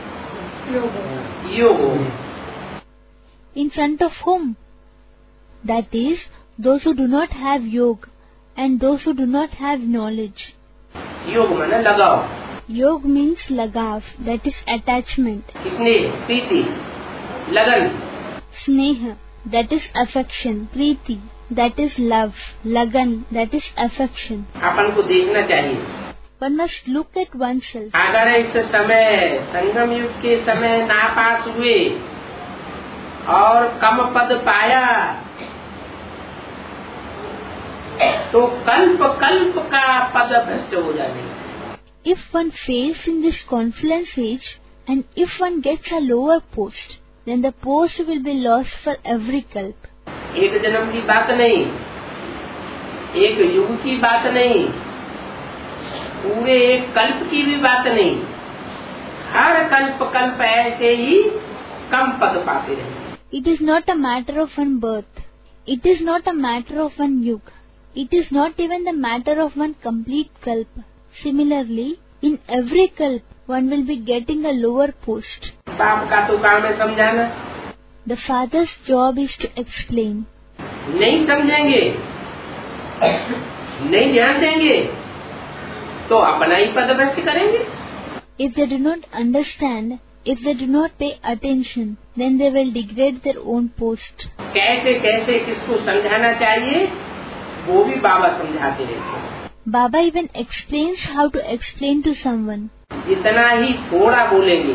योग होगा. In front of whom? That is, those who do not have yoga and those who do not have knowledge. योग माने लगाओ. Yoga means lagav, that is attachment. स्नेह, प्रीति, लगन. Sneha, that is affection. Preeti, that is love. Lagan, that is affection. अपन को देखना चाहिए. One must look at oneself. अगर इस समय संगम युग के समय नापास हुए और कम पद पाया तो कल्प कल्प का पद भ्रष्ट हो जाएगा. If one fails in this confluence age and if one gets a lower post, then the post will be lost for every kalp. एक जन्म की बात नहीं, एक युग की बात नहीं, पूरे एक कल्प की भी बात नहीं. हर कल्प कल्प ऐसे ही कम पद पाते रहे. It is not a matter of one birth. It is not a matter of one yuga. It is not even the matter of one complete kalpa. Similarly, in every kalp, one will be getting a lower post. बाप का तो काम है समझाना. The father's job is to explain. नहीं समझेंगे, नहीं ध्यान देंगे, तो अपना ही पद भ्रष्ट करेंगे. If they do not understand, if they do not pay attention, then they will degrade their own post. कैसे कैसे किसको समझाना चाहिए वो भी बाबा समझाते रहते हैं. Baba even explains how to explain to someone. जितना ही थोड़ा बोलेंगे,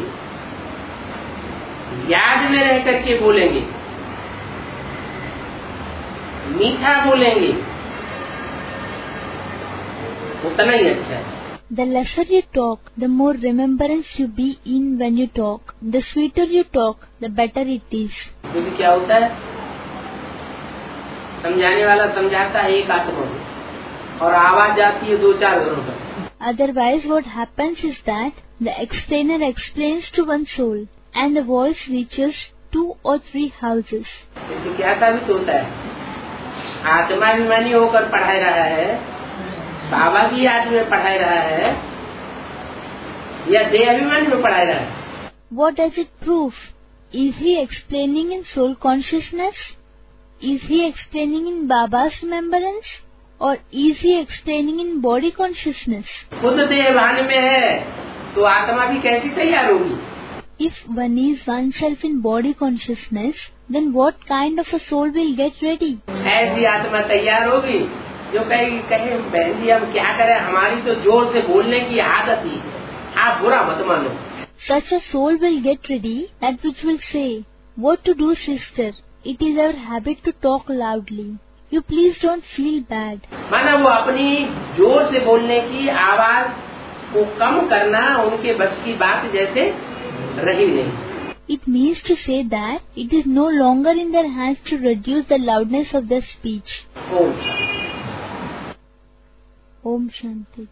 याद में रह करके बोलेंगे, मीठा बोलेंगे, उतना ही अच्छा है. The lesser you talk, the more remembrance you be in when you talk. The sweeter you talk, the better it is. क्योंकि क्या होता है, समझाने वाला समझाता है एक आत्मा में और आवाज जाती है दो चार घरों तक. Otherwise, what happens is that the explainer explains to one soul and the voice reaches two or three houses. इससे क्या साबित होता है, आत्माभिमानी होकर पढ़ा रहा है, बाबा की याद में पढ़ा रहा है या देहाभिमानी में पढ़ा रहा है. What does it prove? Is he explaining in soul consciousness? Is he explaining in Baba's remembrance? Or is he explaining in body consciousness? खुद देहाभिमान में है तो आत्मा भी कैसी तैयार होगी. If one is oneself in body consciousness, then what kind of a soul will get ready? ऐसी आत्मा तैयार होगी जो कहे कहे बहन जी हम क्या करें, हमारी तो जोर से बोलने की आदत ही, आप बुरा मत मानो. Such a soul will get ready that which will say, what to do sister, it is our habit to talk loudly. You please don't feel bad. माना वो अपनी जोर से बोलने की आवाज को कम करना उनके बस की बात जैसे रही नहीं. It means to say that it is no longer in their hands to reduce the loudness of their speech. Om Om Shanti.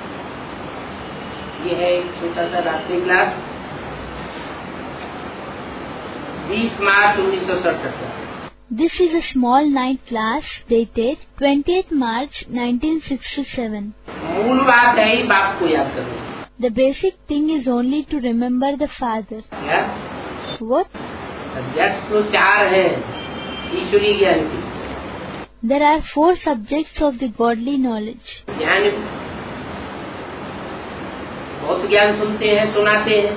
ये है एक छोटा सा रात्रि क्लास बीस मार्च उन्नीस सौ सड़सठ का. This is a small night class dated twentieth March nineteen sixty-seven. मूल बात है ही बाप को याद करना. The basic thing is only to remember the father. क्या? What? सब्जेक्ट्स तो चार हैं ईश्वरीय ज्ञान की. There are four subjects of the godly knowledge. ज्ञान बहुत ज्ञान सुनते हैं, सुनाते हैं.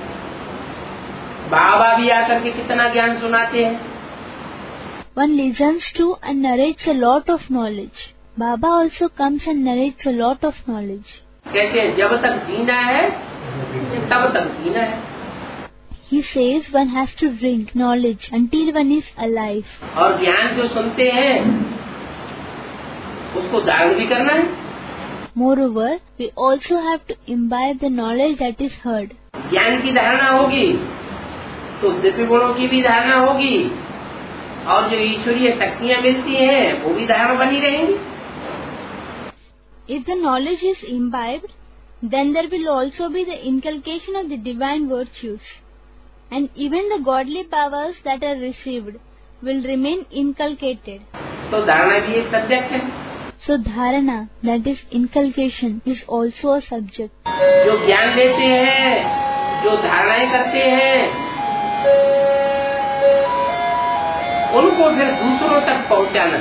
बाबा भी आकर के कितना ज्ञान सुनाते हैं. One listens to and narrates a lot of knowledge. Baba also comes and narrates a lot of knowledge. कहते हैं जब तक जीना है तब तक जीना है. He says one has to drink knowledge until one is alive. और ज्ञान जो सुनते हैं उसको धारण भी करना है. Moreover, we also have to imbibe the knowledge that is heard. ज्ञान की धारणा होगी तो दिव्य गुणों की भी धारणा होगी और जो ईश्वरीय शक्तियाँ मिलती हैं वो भी धारणा बनी रहेंगी. If the knowledge is imbibed, then there will also be the inculcation of the divine virtues, and even the godly powers that are received will remain inculcated. तो धारणा भी एक सब्जेक्ट है. So dharana, that is inculcation, is also a subject. जो ज्ञान लेते हैं, जो धारणाएं करते हैं, उनको फिर दूसरों तक पहुंचाना,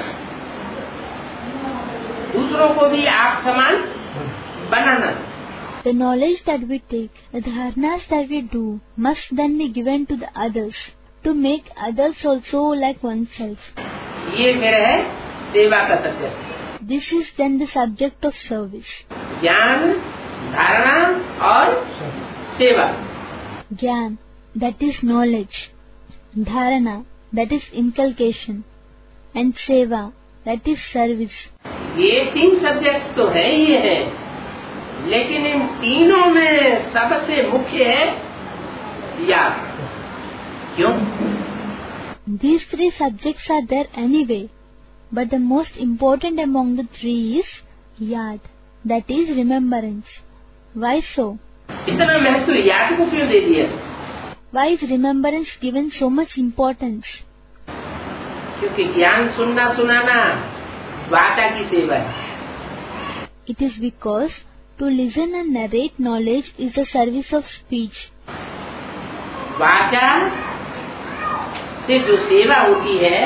दूसरों को भी आप समान बनाना. The knowledge that we take, the dharanas that we do, must then be given to the others, to make others also like oneself. ये फिर है सेवा का subject. This is then the subject of service. ज्ञान, धारणा और सेवा. Gyan, that is knowledge. Dharana, that is inculcation. And seva, that is service. ये तीन सब्जेक्ट तो है ही है, लेकिन इन तीनों में सबसे मुख्य है याद. क्यों? These three subjects are there anyway, but the most important among the three is yad, that is remembrance. Why so? इतना महत्व याद को क्यों दे दिया? Why is remembrance given so much importance? क्योंकि ज्ञान सुनना सुनाना वाचा की सेवा है. It is because to listen and narrate knowledge is the service of speech. वाचा से जो सेवा होती है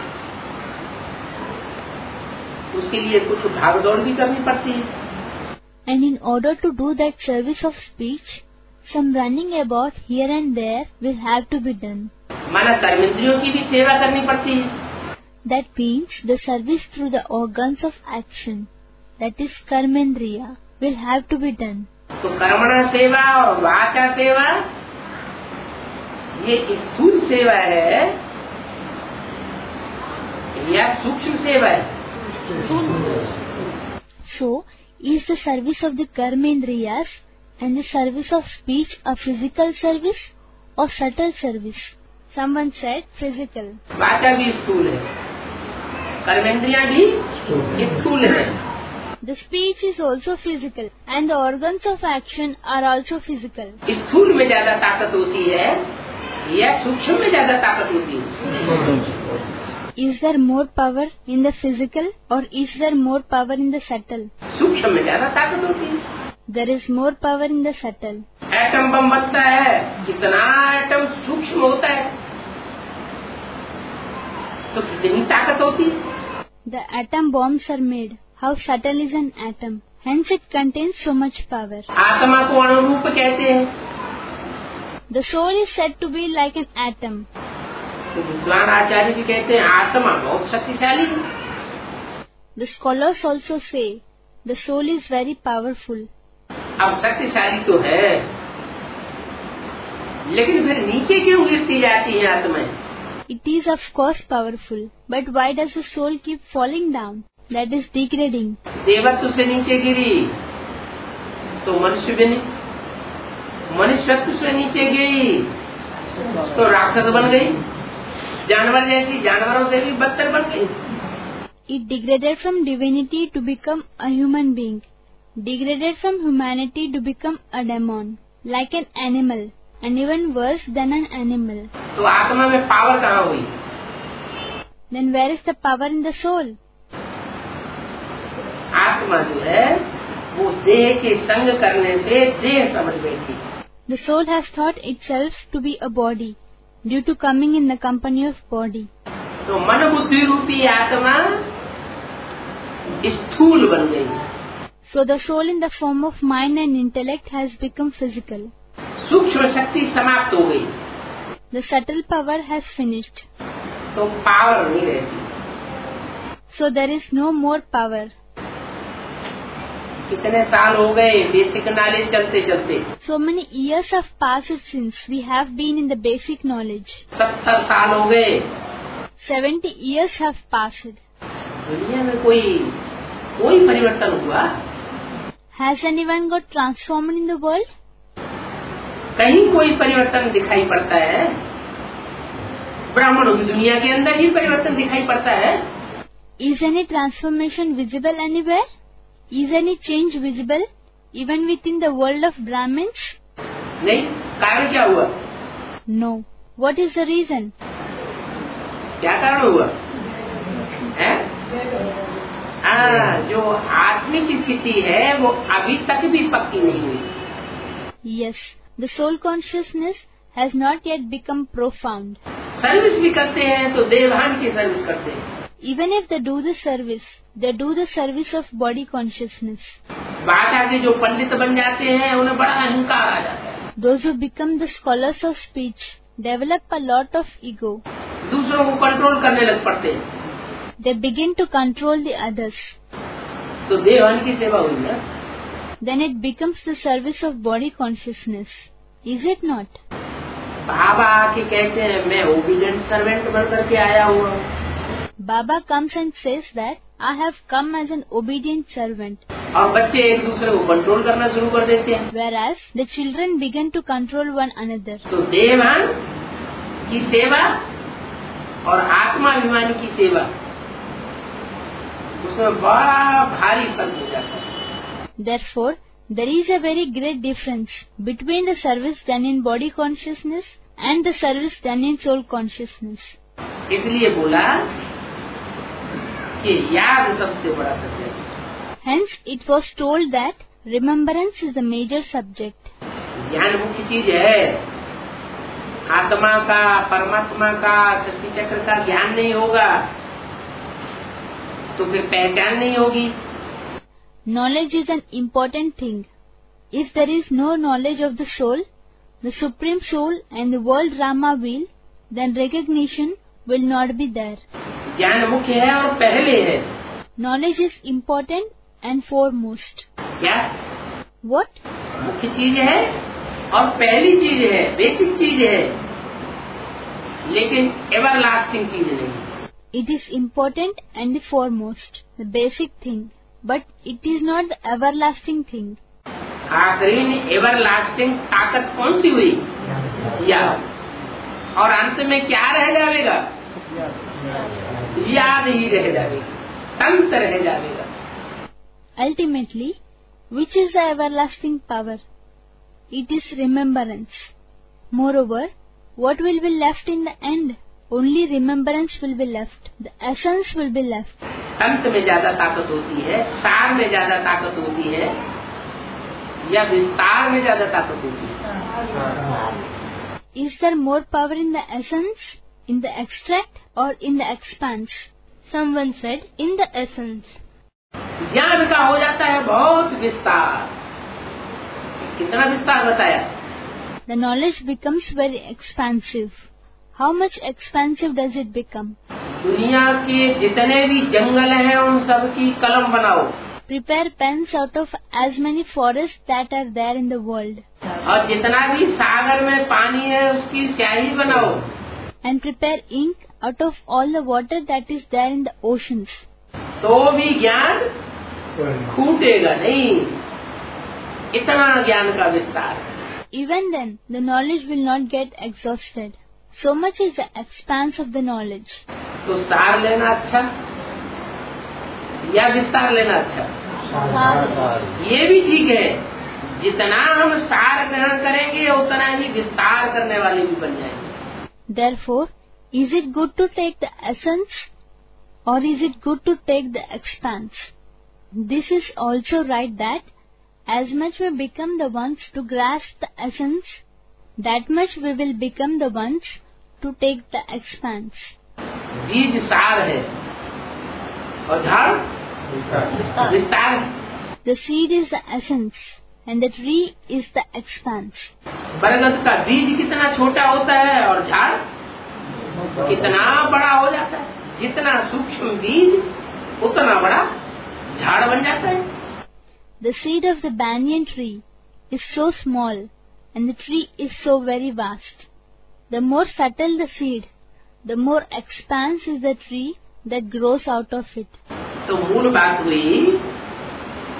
उसके लिए कुछ भागदौड़ भी करनी पड़ती है. And in order to do that service of speech, some running about here and there will have to be done. माना कर्मेंद्रियों की भी सेवा करनी पड़ती है. That means the service through the organs of action, that is karmendriya, will have to be done. तो कर्मणा सेवा और वाचा सेवा ये स्थूल सेवा है या सूक्ष्म सेवा है? So, is the service of the karmendriyas and the service of speech a physical service or subtle service? Someone said physical. वाचा भी स्थूल है, कर्मेंद्रियां भी स्थूल है. The speech is also physical and the organs of action are also physical. स्थूल में ज्यादा ताकत होती है या सूक्ष्म में ज्यादा ताकत होती है? Is there more power in the physical or is there more power in the subtle? सूक्ष्म में ज्यादा ताकत होती है. There is more power in the subtle. Atom bomb बनता है, कितना एटम सूक्ष्म होता है तो कितनी ताकत होती है. The atom bombs are made. How subtle is an atom? Hence it contains so much power. आत्मा को अणुरूप कहते हैं. The soul is said to be like an atom. तो विद्वान आचार्य भी कहते हैं आत्मा बहुत शक्तिशाली है. The scholars also say the soul is very powerful. अब शक्तिशाली तो है, लेकिन फिर नीचे क्यों गिरती जाती है आत्माएं? It is of course powerful, but why does the soul keep falling down? That is degrading. देवत्व से नीचे गिरी तो मनुष्य बनी, मनुष्यत्व से नीचे गई तो राक्षस बन गई, जानवर जैसी जानवरों से भी बदतर बन गई. It degraded from divinity to become a human being, degraded from humanity to become a demon, like an animal, and even worse than an animal. तो आत्मा में पावर कहाँ हुई? Then where is the power in the soul? आत्मा जो है वो देह के संग करने से देह समझ बैठी. The soul has thought itself to be a body due to coming in the company of body. तो मन बुद्धि रूपी आत्मा स्थूल बन गई. So the soul in the form of mind and intellect has become physical. सूक्ष्म शक्ति समाप्त हो गई. The subtle power has finished. तो पावर नहीं रहती. So there is no more power. कितने साल हो गए बेसिक नॉलेज चलते चलते? So many years have passed since we have been in the basic knowledge. सत्तर साल हो गए. Seventy years have passed. दुनिया में कोई कोई परिवर्तन हुआ? Has anyone got transformed in the world? कहीं कोई परिवर्तन दिखाई पड़ता है? ब्राह्मणों की दुनिया के अंदर ही परिवर्तन दिखाई पड़ता है। Is any transformation visible anywhere? Is any change visible even within the world of Brahmins? नहीं, कारण क्या हुआ? No. What is the reason? क्या कारण हुआ है? आ, जो आत्मिक स्थिति है वो अभी तक भी पक्की नहीं हुई। Yes, the soul consciousness has not yet become profound. Service भी करते हैं तो देवभान की सर्विस करते हैं। Even if they do the service, they do the service of body consciousness. बात आके जो पंडित बन जाते हैं उन्हें बड़ा अहंकार आ जाता है। Those who become the scholars of speech develop a lot of ego. दूसरों को कंट्रोल करने लग पड़ते हैं। They begin to control the others. तो देवभान की सेवा हुई ना? Then it becomes the service of body consciousness. Is it not? बाबा आके कहते हैं मैं ओबीडिएंट सर्वेंट बन करके आया हुआ हूँ। Baba comes and says that I have come as an obedient servant. और बच्चे एक दूसरे को कंट्रोल करना शुरू कर देते हैं। Whereas the children begin to control one another. तो देवभान की सेवा और आत्माभिमान की सेवा उसमें बड़ा भारी फर्क हो जाता है। Therefore, there is a very great difference between the service done in body consciousness and the service done in soul consciousness. इसलिए बोला कि याद सबसे बड़ा subject. Hence, it was told that remembrance is the major subject. ज्ञान मुख्य चीज है। आत्मा का, परमात्मा का, शक्ति चक्र का ज्ञान नहीं होगा तो फिर पहचान नहीं होगी। Knowledge is an important thing. If there is no knowledge of the soul, the supreme soul and the world Rama wheel, then recognition will not be there. ज्ञान मुख्य है और पहले है। Knowledge is important and foremost. क्या? What? मुख्य चीज है और पहली चीज है, बेसिक चीज है, लेकिन एवरलास्टिंग चीज नहीं। It is important and the foremost, the basic thing, but it is not the everlasting thing. आखिरी में एवरलास्टिंग ताकत कौन सी हुई? या और अंत में क्या रह जाएगा? याद ही रह जाएगा, तंत्र रह जाएगा। Ultimately, which is the everlasting power? It is remembrance. Moreover, what will be left in the end? Only remembrance will be left. The essence will be left. तंत्र में ज्यादा ताकत होती है, सार में ज्यादा ताकत होती है, या विस्तार में ज्यादा ताकत होती है? Is there more power in the essence, in the extract, or in the expanse? Someone said, in the essence. ज्ञान का हो जाता है बहुत विस्तार। कितना विस्तार बताया? The knowledge becomes very expansive. How much expansive does it become? दुनिया के जितने भी जंगल हैं उन सब की कलम बनाओ। Prepare pens out of as many forests that are there in the world. और जितना भी सागर में पानी है उसकी स्याही बनाओ। And prepare ink out of all the water that is there in the oceans. तो भी ज्ञान खूटेगा नहीं, इतना ज्ञान का विस्तार। Even then, the knowledge will not get exhausted. So much is the expanse of the knowledge. तो सार लेना अच्छा या विस्तार लेना अच्छा? ये भी ठीक है, जितना हम सार ग्रहण करेंगे उतना ही विस्तार करने वाले भी बन जाएंगे। Therefore, is it good to take the essence or is it good to take the expanse? This is also right that as much we become the ones to grasp the essence, that much we will become the ones to take the expanse. बीज सार है और झाड़ विस्तार। The seed is the essence and the tree is the expanse. बरगद का बीज कितना छोटा होता है और झाड़ कितना बड़ा हो जाता है। जितना सूक्ष्म बीज उतना बड़ा झाड़ बन जाता है। The seed of the banyan tree is so small and the tree is so very vast. The more subtle the seed, the more expanse is the tree that grows out of it. तो मूल बात हुई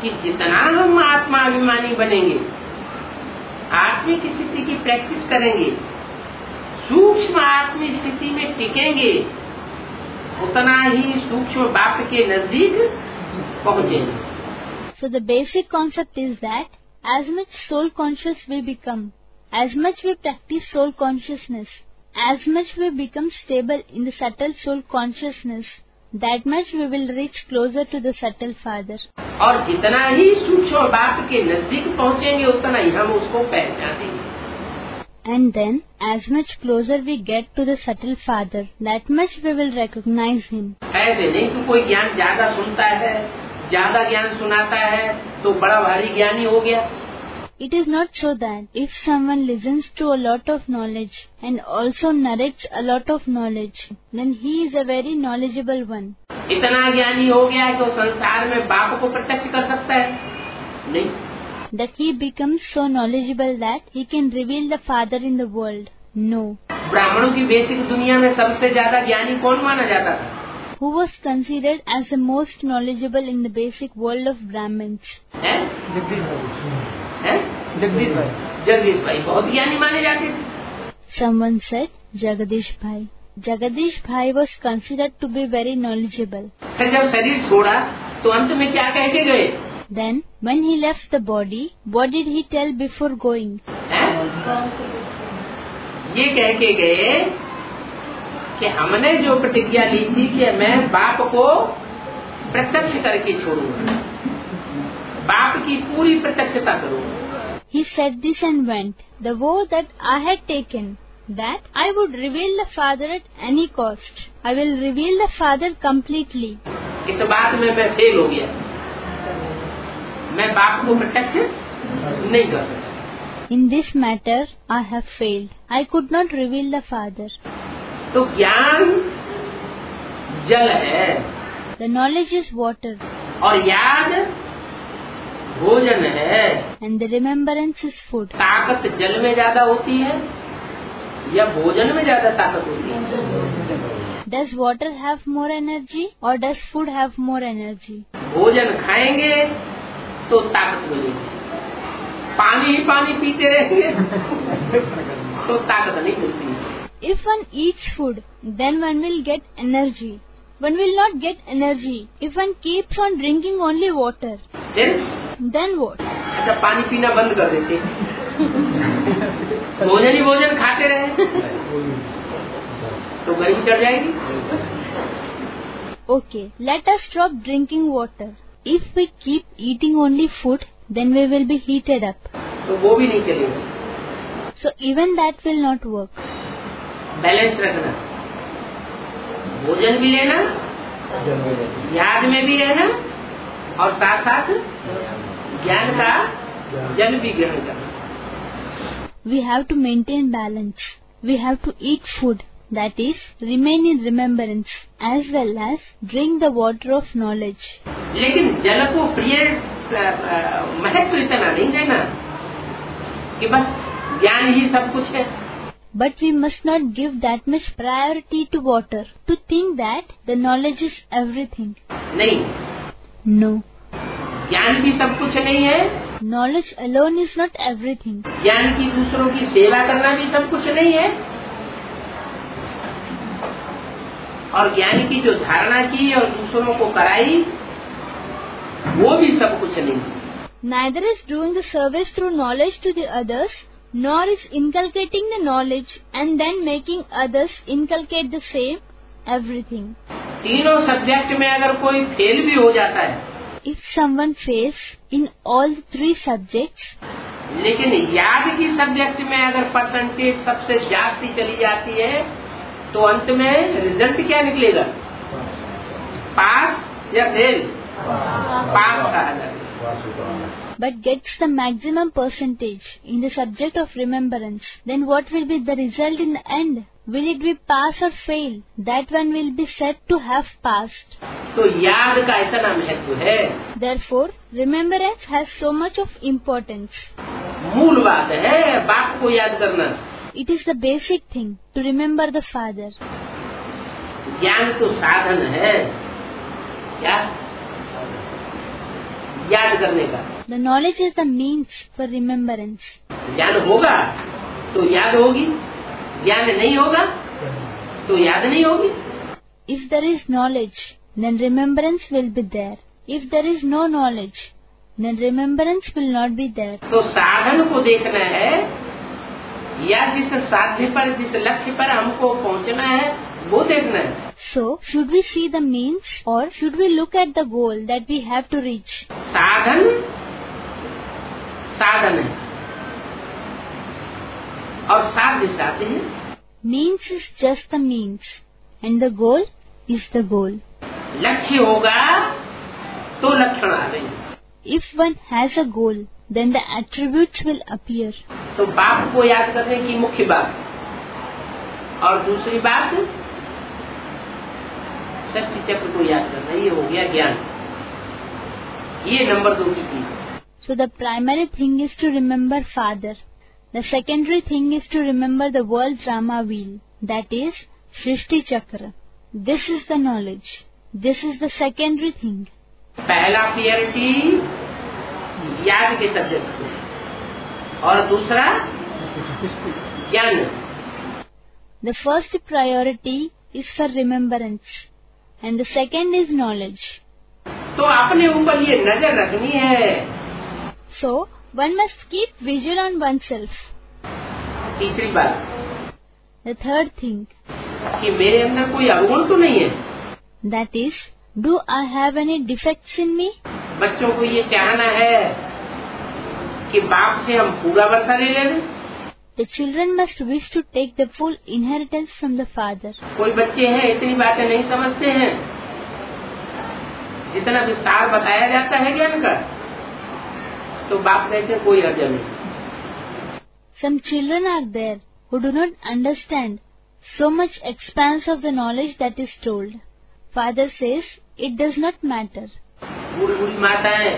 कि जितना हम आत्मा अभिमानी बनेंगे, आत्मिक स्थिति की प्रैक्टिस करेंगे, सूक्ष्म आत्मिक स्थिति में टिकेंगे, उतना ही सूक्ष्म बाप के नजदीक पहुंचेंगे। So the basic concept is that as much soul conscious we become, as much we practice soul consciousness, as much we become stable in the subtle soul consciousness, that much we will reach closer to the subtle Father. और जितना ही सूक्ष्म बाप के नजदीक पहुंचेंगे, उतना ही हम उसको पहचानेंगे। And then, as much closer we get to the subtle Father, that much we will recognize him. ऐसे नहीं कि कोई ज्ञान ज्यादा सुनता है, ज्यादा ज्ञान सुनाता है तो बड़ा भारी ज्ञानी हो गया। It is not so that if someone listens to a lot of knowledge and also narrates a lot of knowledge, then he is a very knowledgeable one. इतना ज्ञानी हो गया है तो संसार में बाप को प्रत्यक्ष कर सकता है? नहीं। That he becomes so knowledgeable that he can reveal the Father in the world? No. ब्राह्मणों की बेसिक दुनिया में सबसे ज्यादा ज्ञानी कौन माना जाता था? Who was considered as the most knowledgeable in the basic world of Brahmins? है? है? जगदीश भाई। जगदीश भाई बहुत ज्ञानी माने जाते थे। Someone said Jagadish Bhai. Jagadish Bhai was considered to be very knowledgeable. फिर जब शरीर छोड़ा तो अंत में क्या कह के गए? Then, when he left the body, what did he tell before going? है? ये कह के गए कि हमने जो प्रतिज्ञा ली थी कि मैं बाप को प्रत्यक्ष करके छोड़ूंगा, बाप की पूरी प्रत्यक्षता करूंगा। He said this and went. The vow that I had taken, that I would reveal the Father at any cost. I will reveal the Father completely. इस बात में मैं फेल हो गया, मैं बाप को प्रत्यक्ष नहीं कर सकता। In this matter, I have failed. I could not reveal the Father. तो ज्ञान जल है, The knowledge is water, और याद भोजन है। and the remembrance is food. ताकत जल में ज्यादा होती है या भोजन में ज्यादा ताकत होती है? Does water have more energy or does food have more energy? भोजन खाएंगे तो ताकत मिलेगी, पानी ही पानी पीते रहेंगे तो ताकत नहीं मिलती। If one eats food, then one will get energy. One will not get energy if one keeps on drinking only water. फिर Then what? अच्छा, पानी पीना बंद कर देते, भोजन ही भोजन खाते रहे तो गर्मी चढ़ जाएगी। Okay, let us stop drinking water. If we keep eating only food, then we will be heated up. तो वो भी नहीं चलेगा। So even that will not work. Balance रखना, भोजन भी लेना, याद में भी रहना, और साथ साथ ज्ञान का जल भी ग्रहण करना। We have to maintain balance. We have to eat food, that is, remain in remembrance, as well as drink the water of knowledge. लेकिन जल को प्रिय महत्व इतना नहीं देना कि बस ज्ञान ही सब कुछ है। But we must not give that much priority to water, to think that the knowledge is everything. नहीं, No. ज्ञान भी सब कुछ नहीं है, Knowledge alone is not everything. ज्ञान की दूसरों की सेवा करना भी सब कुछ नहीं है, और ज्ञान की जो धारणा की और दूसरों को कराई वो भी सब कुछ नहीं। Neither is doing the service through knowledge to the others, nor is inculcating the knowledge and then making others inculcate the same everything. तीनों सब्जेक्ट में अगर कोई फेल भी हो जाता है, If someone fails in all three subjects, लेकिन याद की सब्जेक्ट में अगर परसेंटेज सबसे ज्यादा चली जाती है तो अंत में रिजल्ट क्या निकलेगा? पास या फेल? पास कहा जाएगा। but gets the maximum percentage in the subject of remembrance, then what will be the result in the end? Will it be pass or fail? That one will be said to have passed. तो याद का इतना महत्व है। Therefore, remembrance has so much of importance. मूल बात है बाप को याद करना। It is the basic thing to remember the Father. ज्ञान तो साधन है। क्या याद करने का। The knowledge is the means for remembrance. ज्ञान होगा तो याद होगी, ज्ञान नहीं होगा तो याद नहीं होगी। If there is knowledge, then remembrance will be there. If there is no knowledge, then remembrance will not be there. तो साधन को देखना है, या जिस साध्य पर, जिस लक्ष्य पर हमको पहुंचना है वो देखना है। So, should we see the means or should we look at the goal that we have to reach? साधन साधन है और साध्य साध्य है। Means is just the means and the goal is the goal. लक्ष्य होगा तो लक्षण आ गई। If one has a goal, then the attributes will appear. तो बाप को याद करने की मुख्य बात, और दूसरी बात शक्ति चक्र को याद करना, ये हो गया ज्ञान। ये नंबर दो की चीज। So the primary thing is to remember Father. The secondary thing is to remember the world drama wheel, that is Shrishti Chakra. This is the knowledge. This is the secondary thing. पहला प्रियरिटी याद के सब्जेक्ट को, और दूसरा ज्ञान। The first priority is for remembrance and the second is knowledge. तो अपने ऊपर ये नजर रखनी है। So one must keep vision on oneself. तीसरी बात, The third thing, कि मेरे अंदर कोई अवगुण तो नहीं है। that is, do I have any defects in me? बच्चों को ये चाहना है कि बाप से हम पूरा वर्षा ले लें। The children must wish to take the full inheritance from the father. कोई बच्चे हैं इतनी बातें नहीं समझते हैं, जितना विस्तार बताया जाता है ज्ञान का, तो बाप कहते हैं कोई अर्ज नहीं। Some children are there who do not understand so much expanse of the knowledge that is told. Father says it does not matter. बूढ़ी बूढ़ी माताएं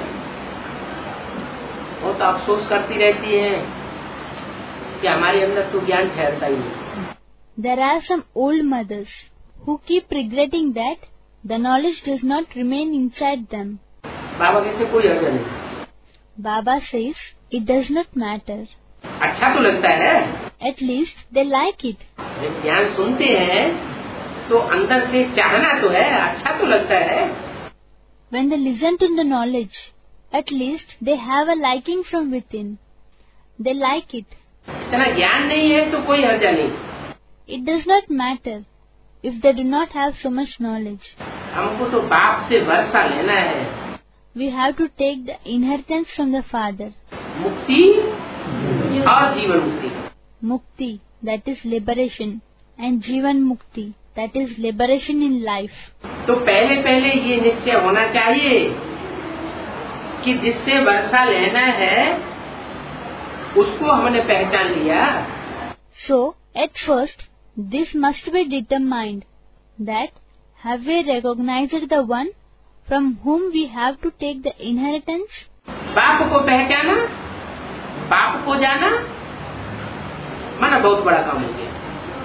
बहुत अफसोस करती रहती हैं कि हमारे अंदर तो ज्ञान ठहरता ही नहीं। There are some old mothers who keep regretting that the knowledge does not remain inside them. बाबा कहते हैं कोई अर्ज नहीं। Baba says it does not matter. अच्छा तो लगता है, At least they like it. जब ज्ञान सुनते हैं तो अंदर से चाहना तो है, अच्छा तो लगता है। When they listen to the knowledge, at least they have a liking from within. They like it. इतना ज्ञान नहीं है तो कोई हर्जा नहीं। It does not matter if they do not have so much knowledge. हमको तो बाप से वर्षा लेना है। We have to take the inheritance from the father. मुक्ति और जीवन मुक्ति। Mukti, that is liberation, and Jivan Mukti, that is liberation in life. तो पहले पहले ये निश्चय होना चाहिए कि जिससे वर्षा लेना है उसको हमने पहचान लिया। So, at first, this must be determined that have we recognized the one from whom we have to take the inheritance? बाप को पहचाना, बाप को जाना, माना बहुत बड़ा काम हो गया।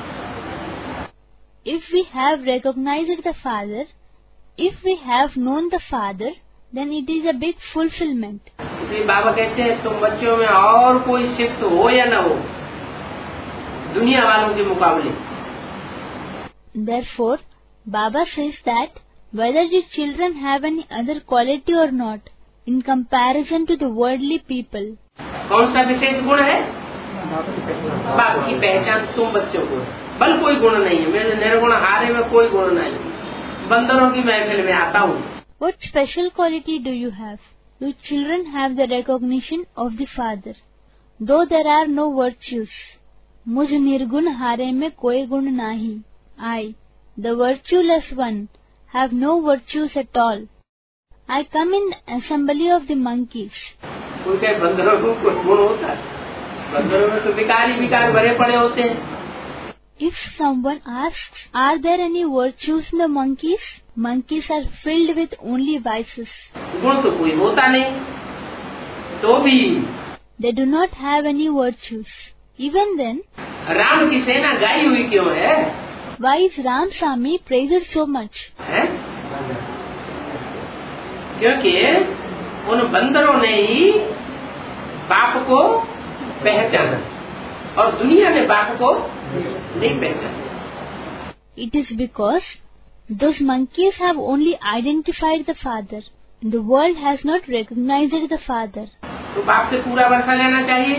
If we have recognized the Father, if we have known the Father, then it is a big fulfillment. इसलिए बाबा कहते हैं तुम बच्चों में और कोई शिफ्ट हो या न हो, दुनिया वालों के मुकाबले। Therefore, Baba says that whether the children have any other quality or not, in comparison to the worldly people, कौन सा विशेष गुण है? बाप की पहचान तुम बच्चों को, बल कोई गुण नहीं है। मेरे निर्गुण हारे में कोई गुण नहीं, बंदरों की महफिल में आता हूँ। What special quality do you have? You children have the recognition of the Father, though there are no virtues. मुझ निर्गुण हारे में कोई गुण नहीं। I, the virtueless one, have no virtues at all. I come in the assembly of the monkeys. कोई कहे बंदरों को कोई गुण होता है? बंदरों में तो विकार ही विकार भरे पड़े होते हैं। If someone asks, are there any virtues in the monkeys? Monkeys are filled with only vices. गुण तो कोई होता नहीं, तो भी They do not have any virtues. Even then, Ram की सेना गाई हुई क्यों है? why is Ram Swami praised so much? है? क्योंकि उन बंदरों ने ही बाप को पहचाना और दुनिया ने बाप को नहीं पहचाना। It is because those monkeys have only identified the father. The world has not recognized the father. तो बाप से पूरा वर्षा लेना चाहिए।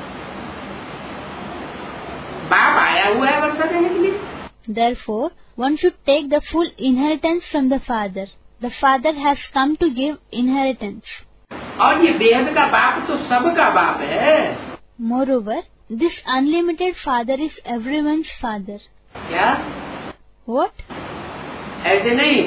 बाप आया हुआ है वर्षा देने के लिए। Therefore, one should take the full inheritance from the father. The father has come to give inheritance. और ये बेहद का बाप तो सबका बाप है। Moreover, this unlimited father is everyone's father. क्या? What? ऐसे नहीं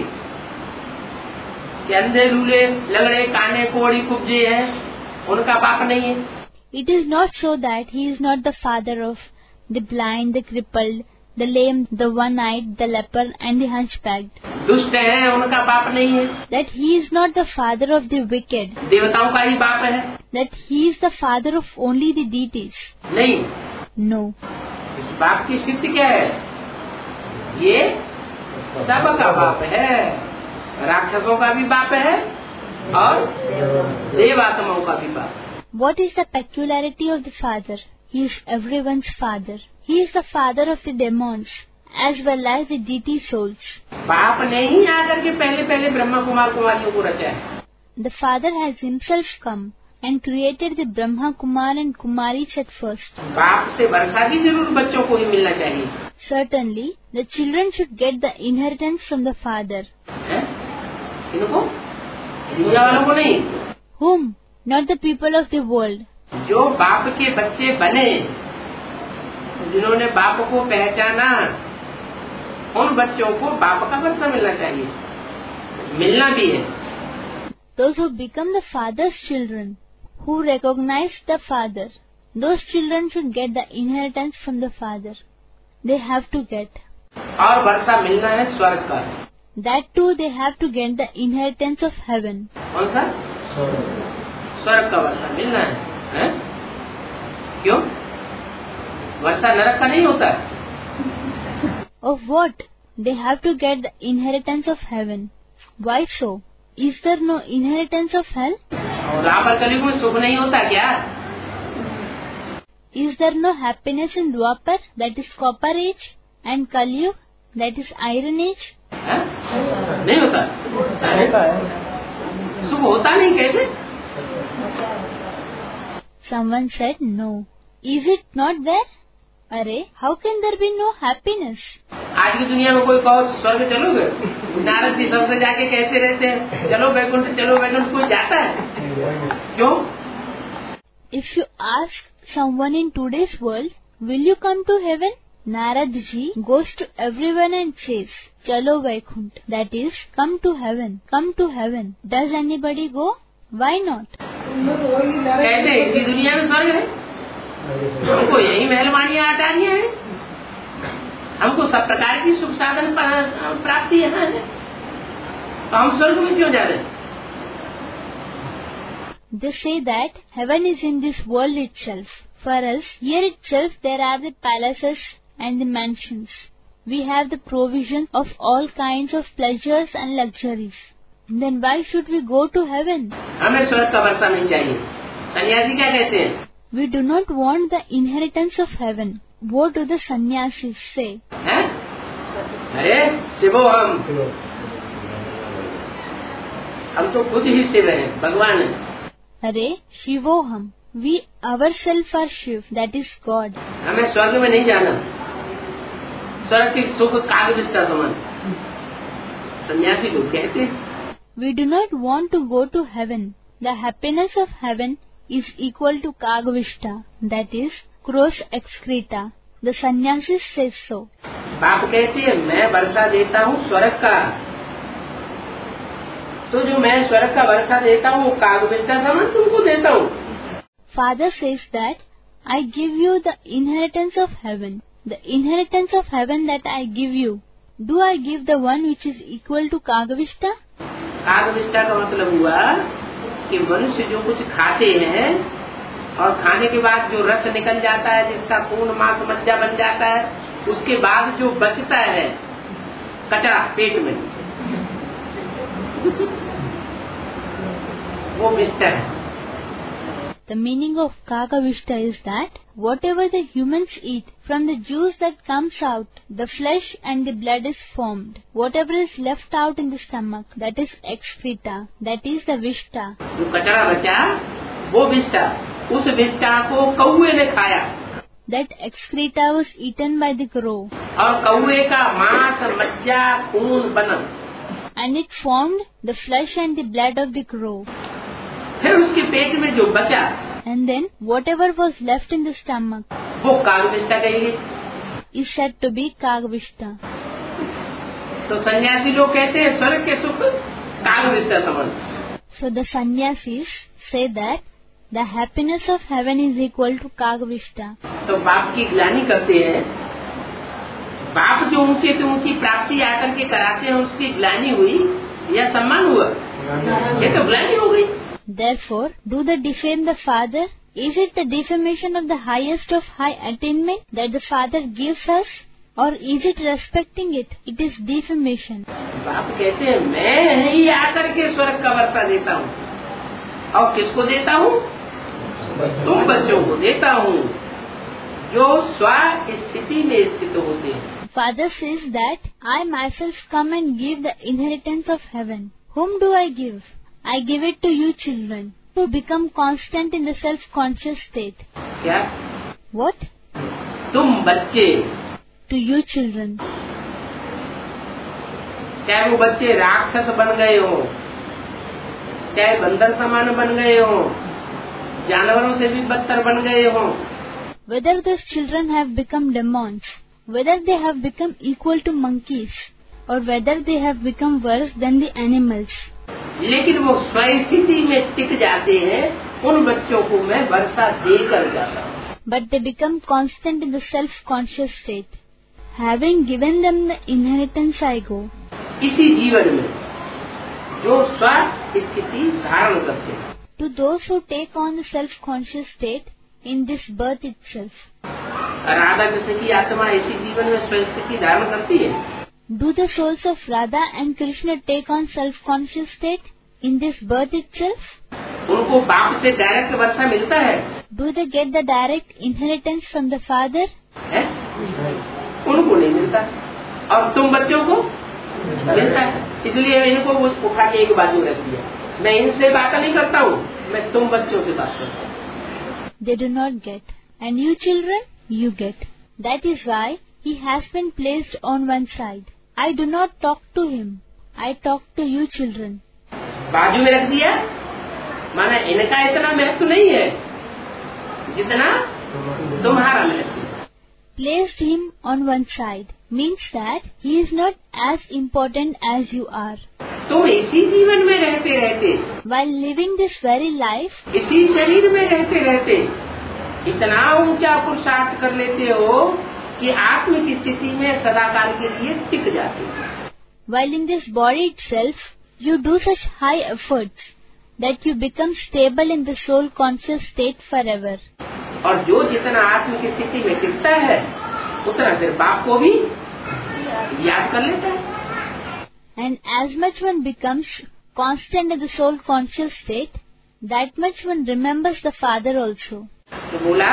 कि अंधे लूले लगड़े काने कोड़ी कुब्जे हैं, उनका बाप नहीं है। It is not so that he is not the father of the blind, the crippled, the lame, the one-eyed, the leper and the hunchbacked. दुष्ट हैं, उनका बाप नहीं है। That he is not the father of the wicked. देवताओं का ही बाप है। That he is the father of only the deities. नहीं। No. इस बाप की सिद्धि क्या है? ये सबका बाप है। राक्षसों का भी बाप है और देवात्माओं का भी बाप है। What is the peculiarity of the father? He is everyone's father. He is the father of the demons as well as the deity souls. बाप ने ही आकर के पहले पहले ब्रह्मा कुमार कुमारियों को रचा है। The father has himself come and created the Brahma Kumar and Kumaris at first. बाप से वर्षा भी जरूर बच्चों को ही मिलना चाहिए। Certainly, the children should get the inheritance from the father. है? इनको? दुनिया वालों को नहीं। Whom? Not the people of the world. जो बाप के बच्चे बने, जिन्होंने बाप को पहचाना, उन बच्चों को बाप का वर्षा मिलना चाहिए, मिलना भी है। Those who become the father's children, who recognize the father, those children should get the inheritance from the father. They have to get. और वर्षा मिलना है स्वर्ग का। That too they have to get the inheritance of heaven. कौन सा? स्वर्ग का वर्षा मिलना है, है? क्यों? वर्षा नरक का नहीं होता है। Of what? They have to get the inheritance of heaven. Why so? Is there no inheritance of hell? और द्वापर कलयुग में सुख नहीं होता क्या? Is there no happiness in Dwapar, that is copper age, and Kalyug, that is iron age? है? नहीं होता। सुख होता नहीं कैसे? Someone said no. Is it not there? अरे, how can there be no happiness? आज की दुनिया में कोई कहो स्वर्ग चलोगे? नारद जी सबसे जाके कैसे रहते हैं? चलो वैकुंठ, चलो वैकुंठ, कोई जाता है? क्यों? If you ask someone in today's world, will you come to heaven? Narad ji goes to everyone and says, Chalo Vaikunt, that is, come to heaven, come to heaven. Does anybody go? Why not? कहते इसी दुनिया में स्वर्ग है, हमको यही मेहरबानियां अटानियां हैं, हमको सब प्रकार की सुख साधन प्राप्ति यहाँ है, तो हम स्वर्ग में क्यों जा रहे हैं? They say that heaven is in this world itself. For us, here itself there are the palaces and the mansions. We have the provision of all kinds of pleasures and luxuries. Then why should we go to heaven? हमें स्वर्ग का वर्षा नहीं चाहिए। सन्यासी क्या कहते हैं? We do not want the inheritance of heaven. What do the sannyasis say? हैं? अरे शिवो हम हम तो खुद ही शिव हैं, भगवान हैं। अरे शिवो हम, we ourselves are Shiv, that is God. हमें स्वर्ग में नहीं जाना, स्वर्ग की सुख कागविष्टा समान सन्यासी लोग कहते हैं। We do not want to go to heaven. The happiness of heaven is equal to Kagvishta, that is, gross excreta. The sannyasis says so. बाप कहती है मैं वर्षा देता हूँ स्वर्ग का, तो जो मैं स्वर्ग का वर्षा देता हूँ वो कागविष्टा समान तुमको देता हूँ। Father says that I give you the inheritance of heaven. The inheritance of heaven that I give you. Do I give the one which is equal to Kagvishta? कागविष्टा का मतलब हुआ कि मनुष्य जो कुछ खाते हैं और खाने के बाद जो रस निकल जाता है, जिसका खून मांस मज्जा बन जाता है, उसके बाद जो बचता है कचरा पेट में, वो विष्टा है। The meaning of Kagavishta is that whatever the humans eat, from the juice that comes out, the flesh and the blood is formed. Whatever is left out in the stomach, that is excreta, that is the Vishta. जो कचरा बचा वो विष्टा, उस विष्टा को कौवे ने खाया। That excreta was eaten by the crow. और कौवे का मांस, मज्जा, खून बना। And it formed the flesh and the blood of the crow. फिर उसके पेट में जो बचा, and then whatever was left in the stomach, वो कागविष्टा कहेंगे, is said to be Kagavishta. तो सन्यासी लोग कहते हैं स्वर्ग के सुख कागविष्टा समान। So the sannyasis say that the happiness of heaven is equal to Kagavishta. तो बाप की ग्लानि करते हैं, बाप जो ऊंचे से ऊंची प्राप्ति आकर के कराते हैं उसकी ग्लानि हुई या सम्मान हुआ? ये तो ग्लानि हो गई। Therefore, do they defame the Father? Is it the defamation of the highest of high attainment that the Father gives us? Or is it respecting it? It is defamation. बाप कहते हैं मैं ही आकर के स्वर्ग का वर्षा देता हूँ। और किसको देता हूँ? तुम बच्चों को देता हूँ जो स्व स्थिति में स्थित होते हैं। Father says that I myself come and give the inheritance of heaven. Whom do I give? I give it to you children, to become constant in the self-conscious state. क्या? What? तुम बच्चे। To you children. चाहे वो बच्चे राक्षस बन गए हो, चाहे बंदर समान बन गए हो, जानवरों से भी बदतर बन गए हो। Whether those children have become demons, whether they have become equal to monkeys, or whether they have become worse than the animals. लेकिन वो स्वस्थिति में टिक जाते हैं, उन बच्चों को मैं वर्षा देकर जाता हूँ। But they become constant in the self-conscious state. Having given them the inheritance, I go. इसी जीवन में जो स्व स्थिति धारण करते हैं, to those who take on the self-conscious state in this birth itself. Radha Krishna की आत्मा इसी जीवन में स्व स्थिति धारण करती है। Do the souls of Radha and Krishna take on self-conscious state in this birth itself? उनको बाप से डायरेक्ट वर्षा मिलता है? Do they get the direct inheritance from the Father? है? उनको नहीं मिलता। और तुम बच्चों को मिलता है, इसलिए इनको उठा के एक बाजू रख दिया। मैं इनसे बात नहीं करता हूँ, मैं तुम बच्चों से बात करता हूँ। They do not get, and you children, you get. That is why he has been placed on one side. I do not talk to him. I talk to you children. बाजू में रख दिया, माना इनका इतना महत्व नहीं है जितना तुम्हारा महत्व। Placed him on one side means that he is not as important as you are. तुम इसी जीवन में रहते रहते, while living this very life, इसी शरीर में रहते रहते इतना ऊंचा पुरुषार्थ कर लेते हो कि आत्म की स्थिति में सदाकाल के लिए टिक जाते हो। While in this body itself, you do such high efforts that you become stable in the soul conscious state forever. और जो जितना आत्म की स्थिति में टिकता है, उतना फिर बाप को भी याद कर लेता है। And as much one becomes constant in the soul conscious state, that much one remembers the Father also. तो बोला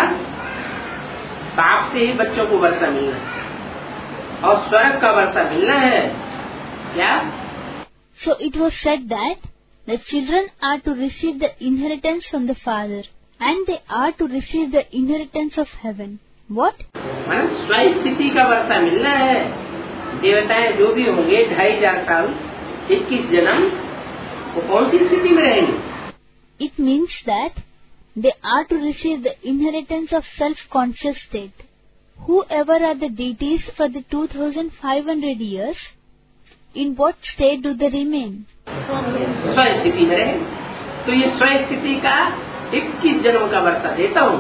बाप से ही बच्चों को वर्षा मिलना है और स्वर्ग का वर्षा मिलना है क्या? So it was said that the children are to receive the inheritance from the Father, and they are to receive the inheritance of heaven. What? माना स्व स्थिति का वर्षा मिलना है। देवताएं जो भी होंगे ढाई हजार साल, इक्कीस जन्म, वो कौन सी स्थिति में रहेंगे? It means that they are to receive the inheritance of self-conscious state. Whoever are the deities for the two thousand five hundred years, in what state do they remain? स्व स्थिति में रहे। तो ये स्व स्थिति का इक्कीस जन्म का वर्षा देता हूँ।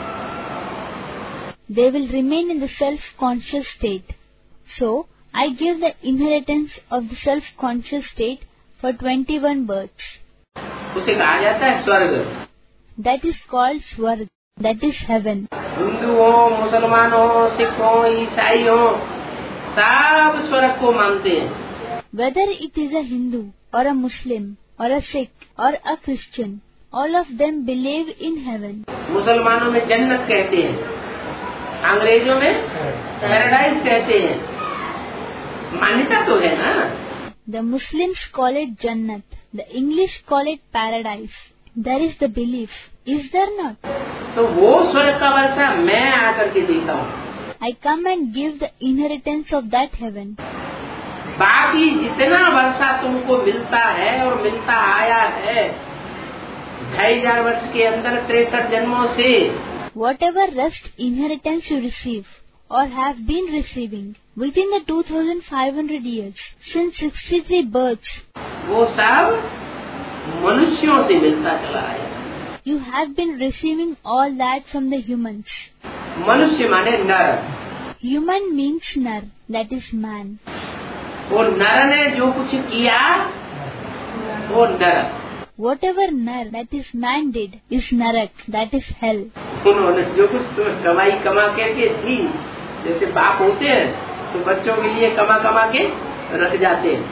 They will remain in the self-conscious state. So, I give the inheritance of the self-conscious state for twenty-one births. उसे कहा जाता है स्वर्ग। That is called Swarg. That is heaven. Hindu हो, मुसलमान हो, सिख हो, ईसाई हो, सब स्वर्ग को मानते हैं। Whether it is a Hindu or a Muslim or a Sikh or a Christian, all of them believe in heaven. मुसलमानों में जन्नत कहते हैं, अंग्रेजों में पैराडाइज कहते हैं। मान्यता तो है ना। The Muslims call it Jannat, the English call it paradise. There is the belief, is there not? तो वो स्वर्ग का वर्षा मैं आकर के देता हूँ। I come and give the inheritance of that heaven. बाकी जितना वर्षा तुमको मिलता है और मिलता आया है ढाई हजार वर्ष के अंदर तिरसठ जन्मों से, Whatever rest inheritance you receive or have been receiving within the two thousand five hundred years since sixty-three births, वो सब मनुष्यों से मिलता चला आया। you have been receiving all that from the humans. मनुष्य माने नर। Human means nar, that is man. वो नर ने जो कुछ किया वो नरक। Whatever nar, that is man did, is narak, that is hell. उन्होंने जो कुछ तो कमाई कमा करके दी, जैसे बाप होते हैं तो बच्चों के लिए कमा कमा के रख जाते हैं,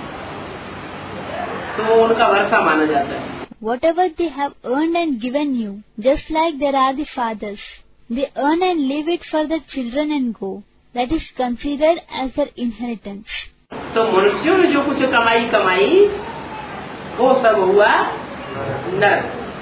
तो उनका वर्षा माना जाता है। Whatever they have earned and given you, just like there are the fathers, they earn and leave it for the children and go. That is considered as their inheritance. तो मनुष्यों ने जो कुछ कमाई कमाई वो सब हुआ नर,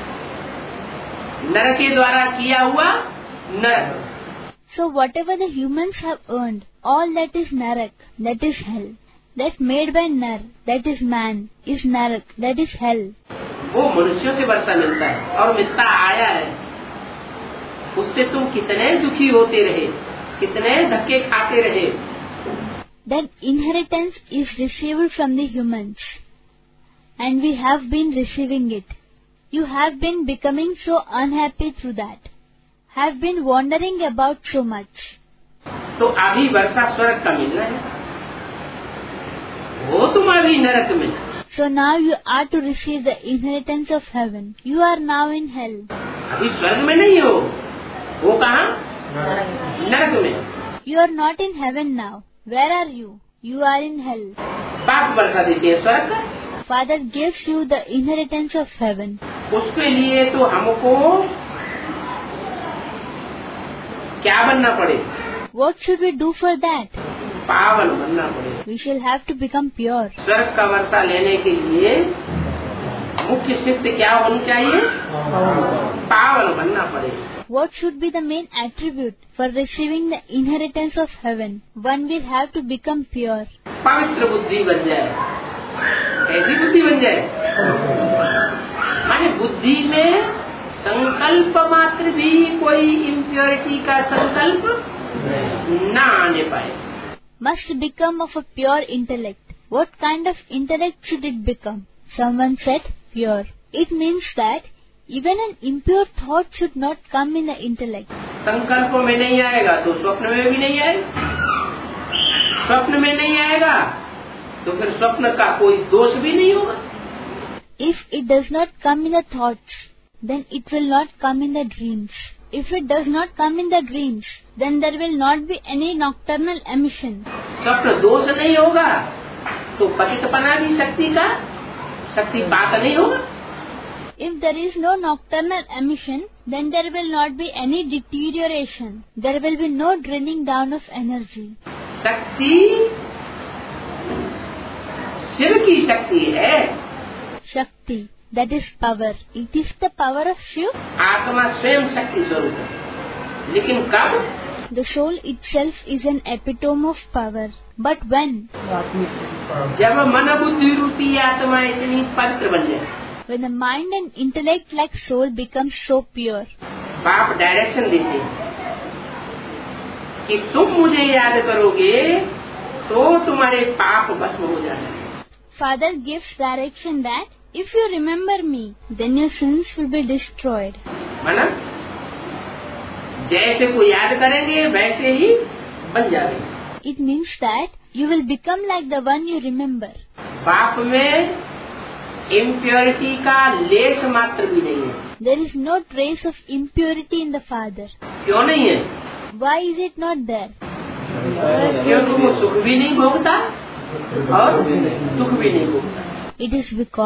नर के द्वारा किया हुआ नर। So whatever the humans have earned, all that is narak, that is hell. That made by nar, that is man, is narak, that is hell. वो मनुष्यों से वर्षा मिलता है और मिलता आया है। उससे तुम कितने दुखी होते रहे, कितने धक्के खाते रहे। That inheritance is received from the humans, and we have been receiving it. You have been becoming so unhappy through that, have been wandering about so much. तो अभी वर्षा स्वर्ग का मिलना है, वो तुम अभी नरक में। So now you are to receive the inheritance of heaven. You are now in hell. अभी स्वर्ग में नहीं हो, वो कहाँ? नरक में। You are not in heaven now. Where are you? You are in hell. बाप वर्षा देते हैं स्वर्ग का। Father gives you the inheritance of heaven. उसके लिए तो हमको क्या बनना पड़े? What should we do for that? पावन बनना पड़े। We shall have to become pure. स्वर्ग का वर्षा लेने के लिए मुख्य सिद्ध क्या होनी चाहिए? पावन बनना पड़े। What should be the main attribute for receiving the inheritance of heaven? One will have to become pure. पवित्र बुद्धि बन जाए। कैसी बुद्धि बन जाए? माने बुद्धि में संकल्प मात्र भी कोई इम्प्योरिटी का संकल्प ना आने पाए। Must become of a pure intellect. What kind of intellect should it become? Someone said pure. It means that even an impure thought should not come in the intellect. संकल्प में नहीं आएगा तो स्वप्न में भी नहीं आएगा, स्वप्न में नहीं आएगा तो फिर स्वप्न का कोई दोष भी नहीं होगा। If it does not come in the thoughts, then it will not come in the dreams. If it does not come in the dreams, then there will not be any nocturnal emission. स्वप्न दोष नहीं होगा तो पतितपना भी शक्ति का शक्तिपात नहीं होगा। If there is no nocturnal emission, then there will not be any deterioration. There will be no draining down of energy. शक्ति शिव की शक्ति है। Shakti, that is power. It is the power of Shiva. आत्मा स्वयं शक्ति स्वरूप है, लेकिन कब? The soul itself is an epitome of power. But when? जब मन बुद्धि रूपी आत्मा इतनी पवित्र बन जाए। When the mind and intellect like soul becomes so pure. बाप डायरेक्शन देते हैं कि तुम मुझे याद करोगे तो तुम्हारे पाप भस्म हो जाएंगे। Father gives direction that if you remember me, then your sins will be destroyed. माना जैसे को याद करेंगे वैसे ही बन जाएंगे। It means that you will become like the one you remember. बाप में इम्प्योरिटी का लेश मात्र भी नहीं है। There is no trace of impurity in the Father. क्यों नहीं है? Why is it not there? क्योंकि वो सुख भी नहीं भोगता और दुख भी नहीं भोगता। It is because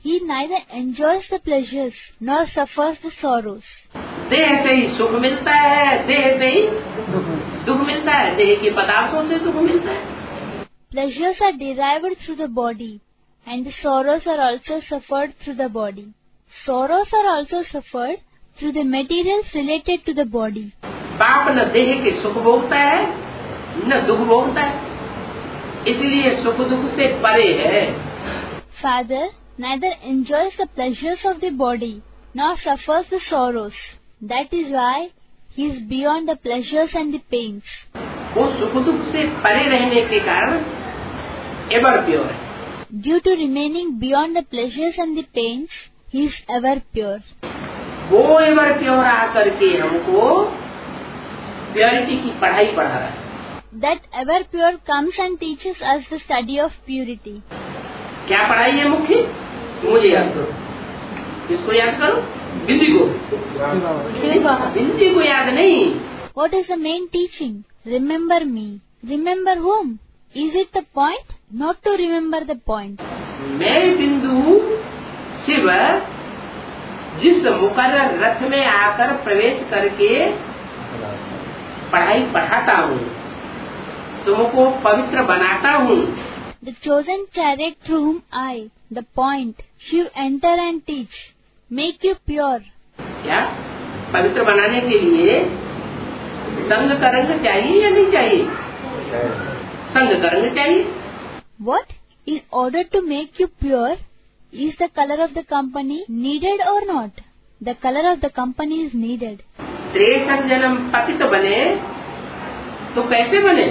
he neither enjoys the pleasures nor suffers the sorrows. देह से ही सुख मिलता है, देह से ही दुख मिलता है, देह के पदार्थों से दुख मिलता है. Pleasures are derived through the body, and the sorrows are also suffered through the body. Sorrows are also suffered through the materials related to the body. बाप न देह के सुख भोगता है न दुख भोगता है, इसलिए सुख दुख से परे है. Father neither enjoys the pleasures of the body nor suffers the sorrows. That is why he is beyond the pleasures and the pains. वो सुख दुख से परे रहने के कारण एवर प्योर है. Due to remaining beyond the pleasures and the pains, he is ever pure. वो एवर प्योर आकर के हमको प्योरिटी की पढ़ाई पढ़ा रहा है. That ever pure comes and teaches us the study of purity. क्या पढ़ाई है मुख्य? मुझे याद करो. किसको याद करो? बिंदी को. बिंदी को याद नहीं. What is the main teaching? Remember me. Remember whom? Is it the point? Not to remember the point. मैं बिंदु शिव जिस मुकर्रर रथ में आकर प्रवेश करके पढ़ाई पढ़ाता हूँ, तुमको पवित्र बनाता हूँ. The chosen chariot through whom I, the point, Shiv enter and teach, make you pure. क्या पवित्र बनाने के लिए संग का रंग चाहिए या नहीं चाहिए? संग का रंग चाहिए. What? In order to make you pure, is the color of the company needed or not? The color of the company is needed. तिरसठ जन्म पतित बने तो कैसे बने?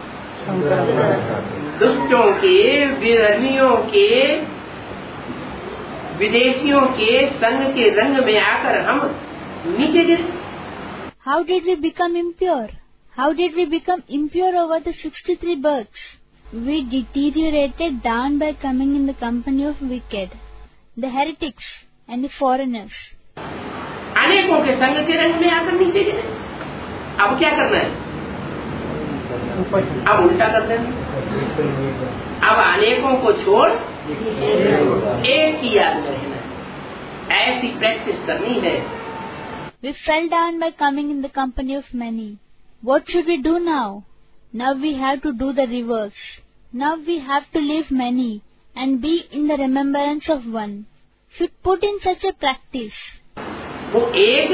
दुष्टों के, विधर्मियों के, विदेशियों के संग के रंग में आकर हम नीचे गिरे. How did we become impure? How did we become impure over the sixty-three births? We deteriorated down by coming in the company of wicked, the heretics and the foreigners. अनेकों के संग के रंग में आकर नीचे गिरे. अब क्या करना है? अब उल्टा कर देना. अब अनेकों को छोड़ एक की याद में रहना है. ऐसी प्रैक्टिस करनी है. We fell down by coming in the company of many. What should we do now? Now we have to do the reverse. Now we have to leave many and be in the remembrance of one. Should put in such a practice. वो एक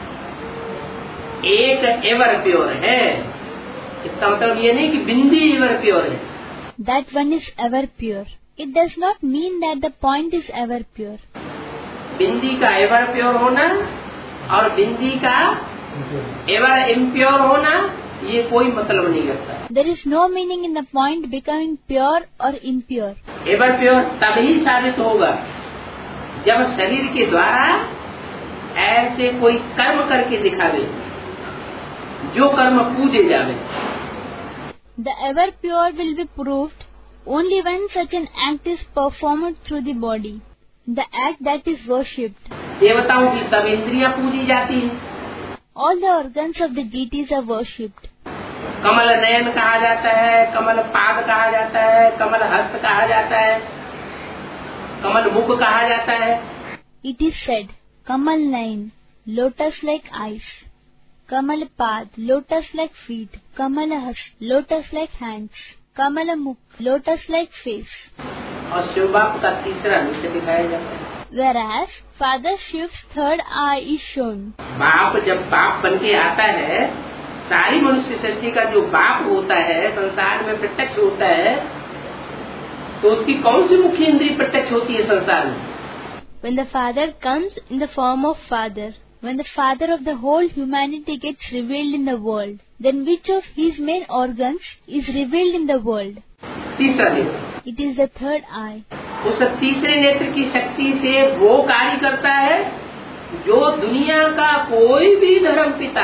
एक एवर प्योर है. इसका मतलब ये नहीं कि बिंदी एवर प्योर है. That one is ever pure. It does not mean that the point is ever pure. बिंदी का एवर प्योर होना और बिंदी का एवर इम्प्योर होना ये कोई मतलब नहीं करता. There is no meaning in the point becoming pure or impure. Ever pure तभी साबित होगा जब शरीर के द्वारा ऐसे कोई कर्म करके दिखावे जो कर्म पूजे जावे. The ever pure will be proved only when such an act is performed through the body, the act that is worshipped. देवताओं की सब इंद्रियां पूजी जाती हैं. All the organs of the deities are worshipped. Kamal Nayan कहा जाता है, कमल पाद कहा जाता है, कमल हस्त कहा जाता है, कमल मुख कहा जाता है. It is said, Kamal Nayan, lotus-like eyes. Kamal Pad, lotus-like feet. Kamal Hast, lotus-like hands. Kamal Mukh, lotus-like face. और शिव बाप का तीसरा नृत्य दिखाया जाता है. Whereas Father Shiv's third eye is shown. बाप जब बाप बन के आता है, सारी मनुष्य सृष्टि का जो बाप होता है, संसार में प्रत्यक्ष होता है, तो उसकी कौन सी मुख्य इंद्रिय प्रत्यक्ष होती है संसार में? When the Father comes in the form of Father, when the Father of the whole humanity gets revealed in the world, then which of his main organs is revealed in the world? तीसरा नेत्र. It is the third eye. उस तीसरे नेत्र की शक्ति से वो कार्य करता है जो दुनिया का कोई भी धर्म पिता,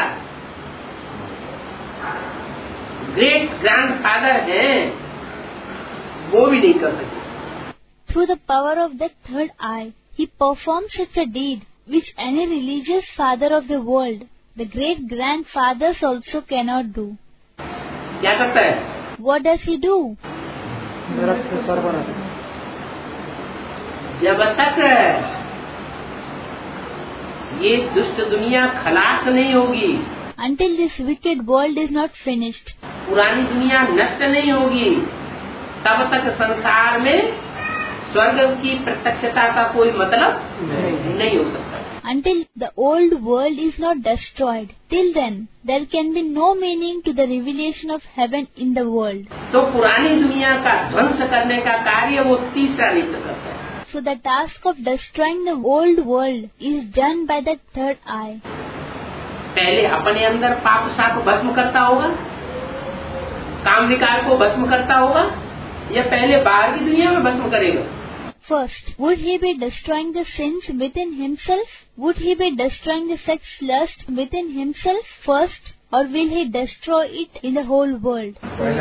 ग्रेट ग्रैंडफादर है, वो भी नहीं कर सकते. Through the power of that third eye, he performs such a deed which any religious father of the world, the great grandfathers also cannot do. क्या करता है? What does he do? जब तक ये दुष्ट दुनिया खलास नहीं होगी, until this wicked world is not finished, पुरानी दुनिया नष्ट नहीं होगी, तब तक संसार में स्वर्ग की प्रत्यक्षता का कोई मतलब नहीं, नहीं हो सकता। Until the old world is not destroyed, till then there can be no meaning to the revelation of heaven in the world. तो पुरानी दुनिया का ध्वंस करने का कार्य वो तीसरा नेत्र करता है। So the task of destroying the old world is done by the third eye. पहले अपने अंदर पाप साप भस्म करता होगा, काम विकार को भस्म करता होगा, या पहले बाहर की दुनिया में भस्म करेगा? First, would he be destroying the sins within himself? Would he be destroying the sex lust within himself first? Or will he destroy it in the whole world?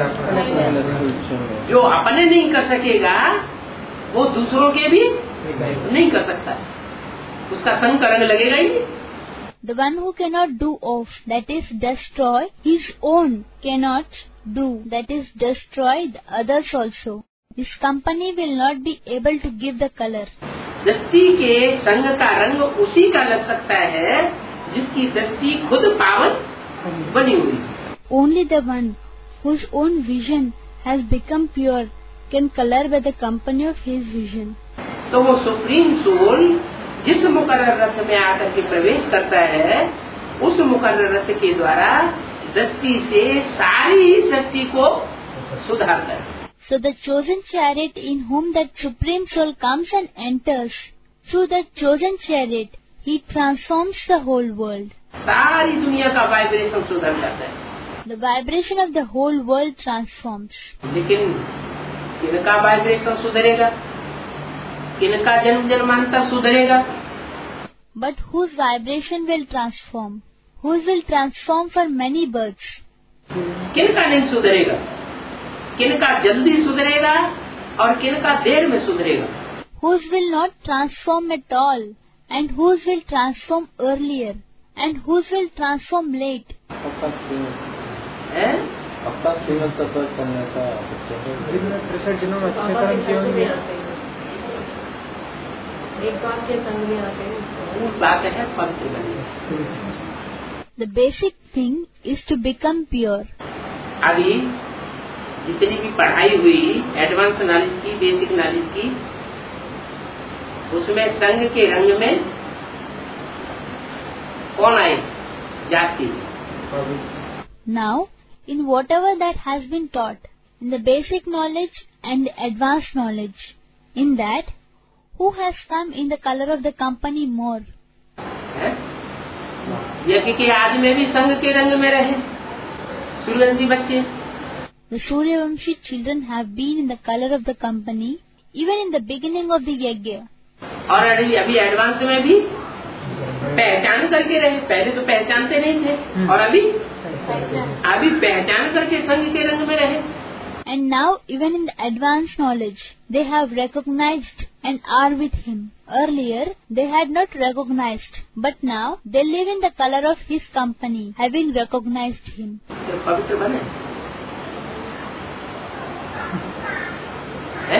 जो अपने नहीं कर सकेगा वो दूसरों के भी नहीं कर सकता, उसका संग का रंग लगेगा ही। The one who cannot do off, that is destroy his own, cannot do, that is destroy the others also. His company will not be able to give the color. दृष्टि के संग का रंग उसी का लग सकता है जिसकी दृष्टि खुद पावन बनी हुई। Only the one whose own vision has become pure can color by the company of his vision. तो वो सुप्रीम सोल जिस मुकर्रर रथ में आकर के प्रवेश करता है, उस मुकर्रर रथ के द्वारा दृष्टि से सारी सृष्टि को सुधारता है। So the chosen chariot in whom that supreme soul comes and enters, through that chosen chariot, he transforms the whole world. सारी दुनिया का वाइब्रेशन सुधर जाता है। The vibration of the whole world transforms. लेकिन किनका वाइब्रेशन सुधरेगा, किनका जन्म जन्मांतर सुधरेगा? But whose vibration will transform? Whose will transform for many births? किनका नहीं सुधरेगा? किनका जल्दी सुधरेगा और किनका देर में सुधरेगा? Whose will not transform at all, and whose will transform earlier, and whose will transform late? हैं? अपना केवल सफर करने का प्रेशर जिन्होंने अच्छे कर्म किए होंगे, एक बात के संग में आते हैं, वो बात है पवित्र बनने। The basic thing is to become pure. अभी जितनी भी पढ़ाई हुई एडवांस नॉलेज की, बेसिक नॉलेज की, उसमें संग के रंग में कौन आए? जाति। Now, in whatever that has been taught, in the basic knowledge and advanced knowledge, in that, who has come in the color of the company more? यज्ञ के आदि में भी संग के रंग में रहे सूर्यवंशी बच्चे। The Suryavamshi children have been in the color of the company even in the beginning of the yajna. और अभी अभी एडवांस में भी पहचान करके रहे, पहले तो पहचानते नहीं थे, और अभी अभी पहचान करके संग के रंग में रहे। And now even in the advanced knowledge, they have recognized and are with him. Earlier, they had not recognized, but now they live in the color of his company, having recognized him. तो पवित्र बने है?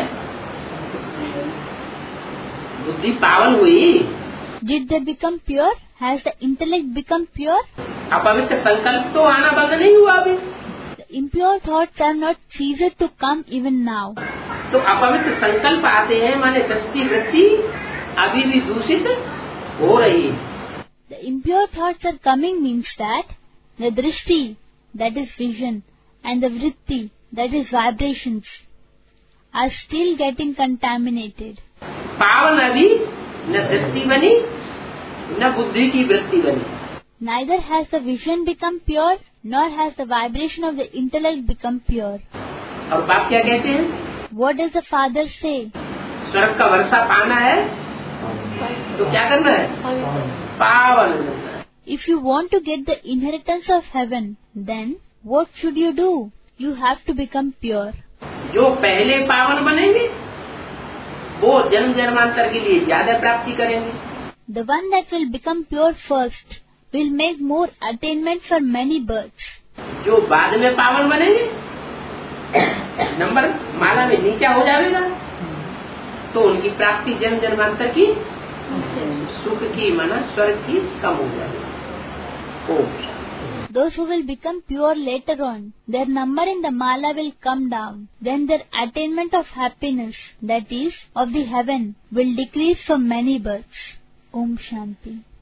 बुद्धि पावन हुई। Did they become pure? Has the intellect become pure? अपवित्र संकल्प तो आना बंद नहीं हुआ अभी। The impure thoughts have not ceased to come even now. तो अपवित्र संकल्प आते हैं, माने दृष्टि वृत्ति अभी भी दूषित हो रही है। The impure thoughts are coming means that the drishti, that is vision, and the vritti, that is vibrations, are still getting contaminated. पावन अभी न दृष्टि बनी न बुद्धि की वृत्ति बनी। Neither has the vision become pure, nor has the vibration of the intellect become pure. और बाप क्या कहते हैं? What does the father say? स्वर्ग का वर्षा पाना है तो क्या करना है? पावन बनना है। If you want to get the inheritance of heaven, then what should you do? You have to become pure. जो पहले पावन बनेंगे वो जन्म जन्मांतर के लिए ज्यादा प्राप्ति करेंगे। The one that will become pure first will make more attainment for many births. जो बाद में पावन बनेंगे नंबर माला में नीचा हो जाएगा, तो उनकी प्राप्ति जन्म जन्मांतर की सुख की माना स्वर्ग की कम हो जाएगी। ओम। Those who will become pure later on, their number in the mala will come down. Then their attainment of happiness, that is, of the heaven, will decrease from many births. Om Shanti.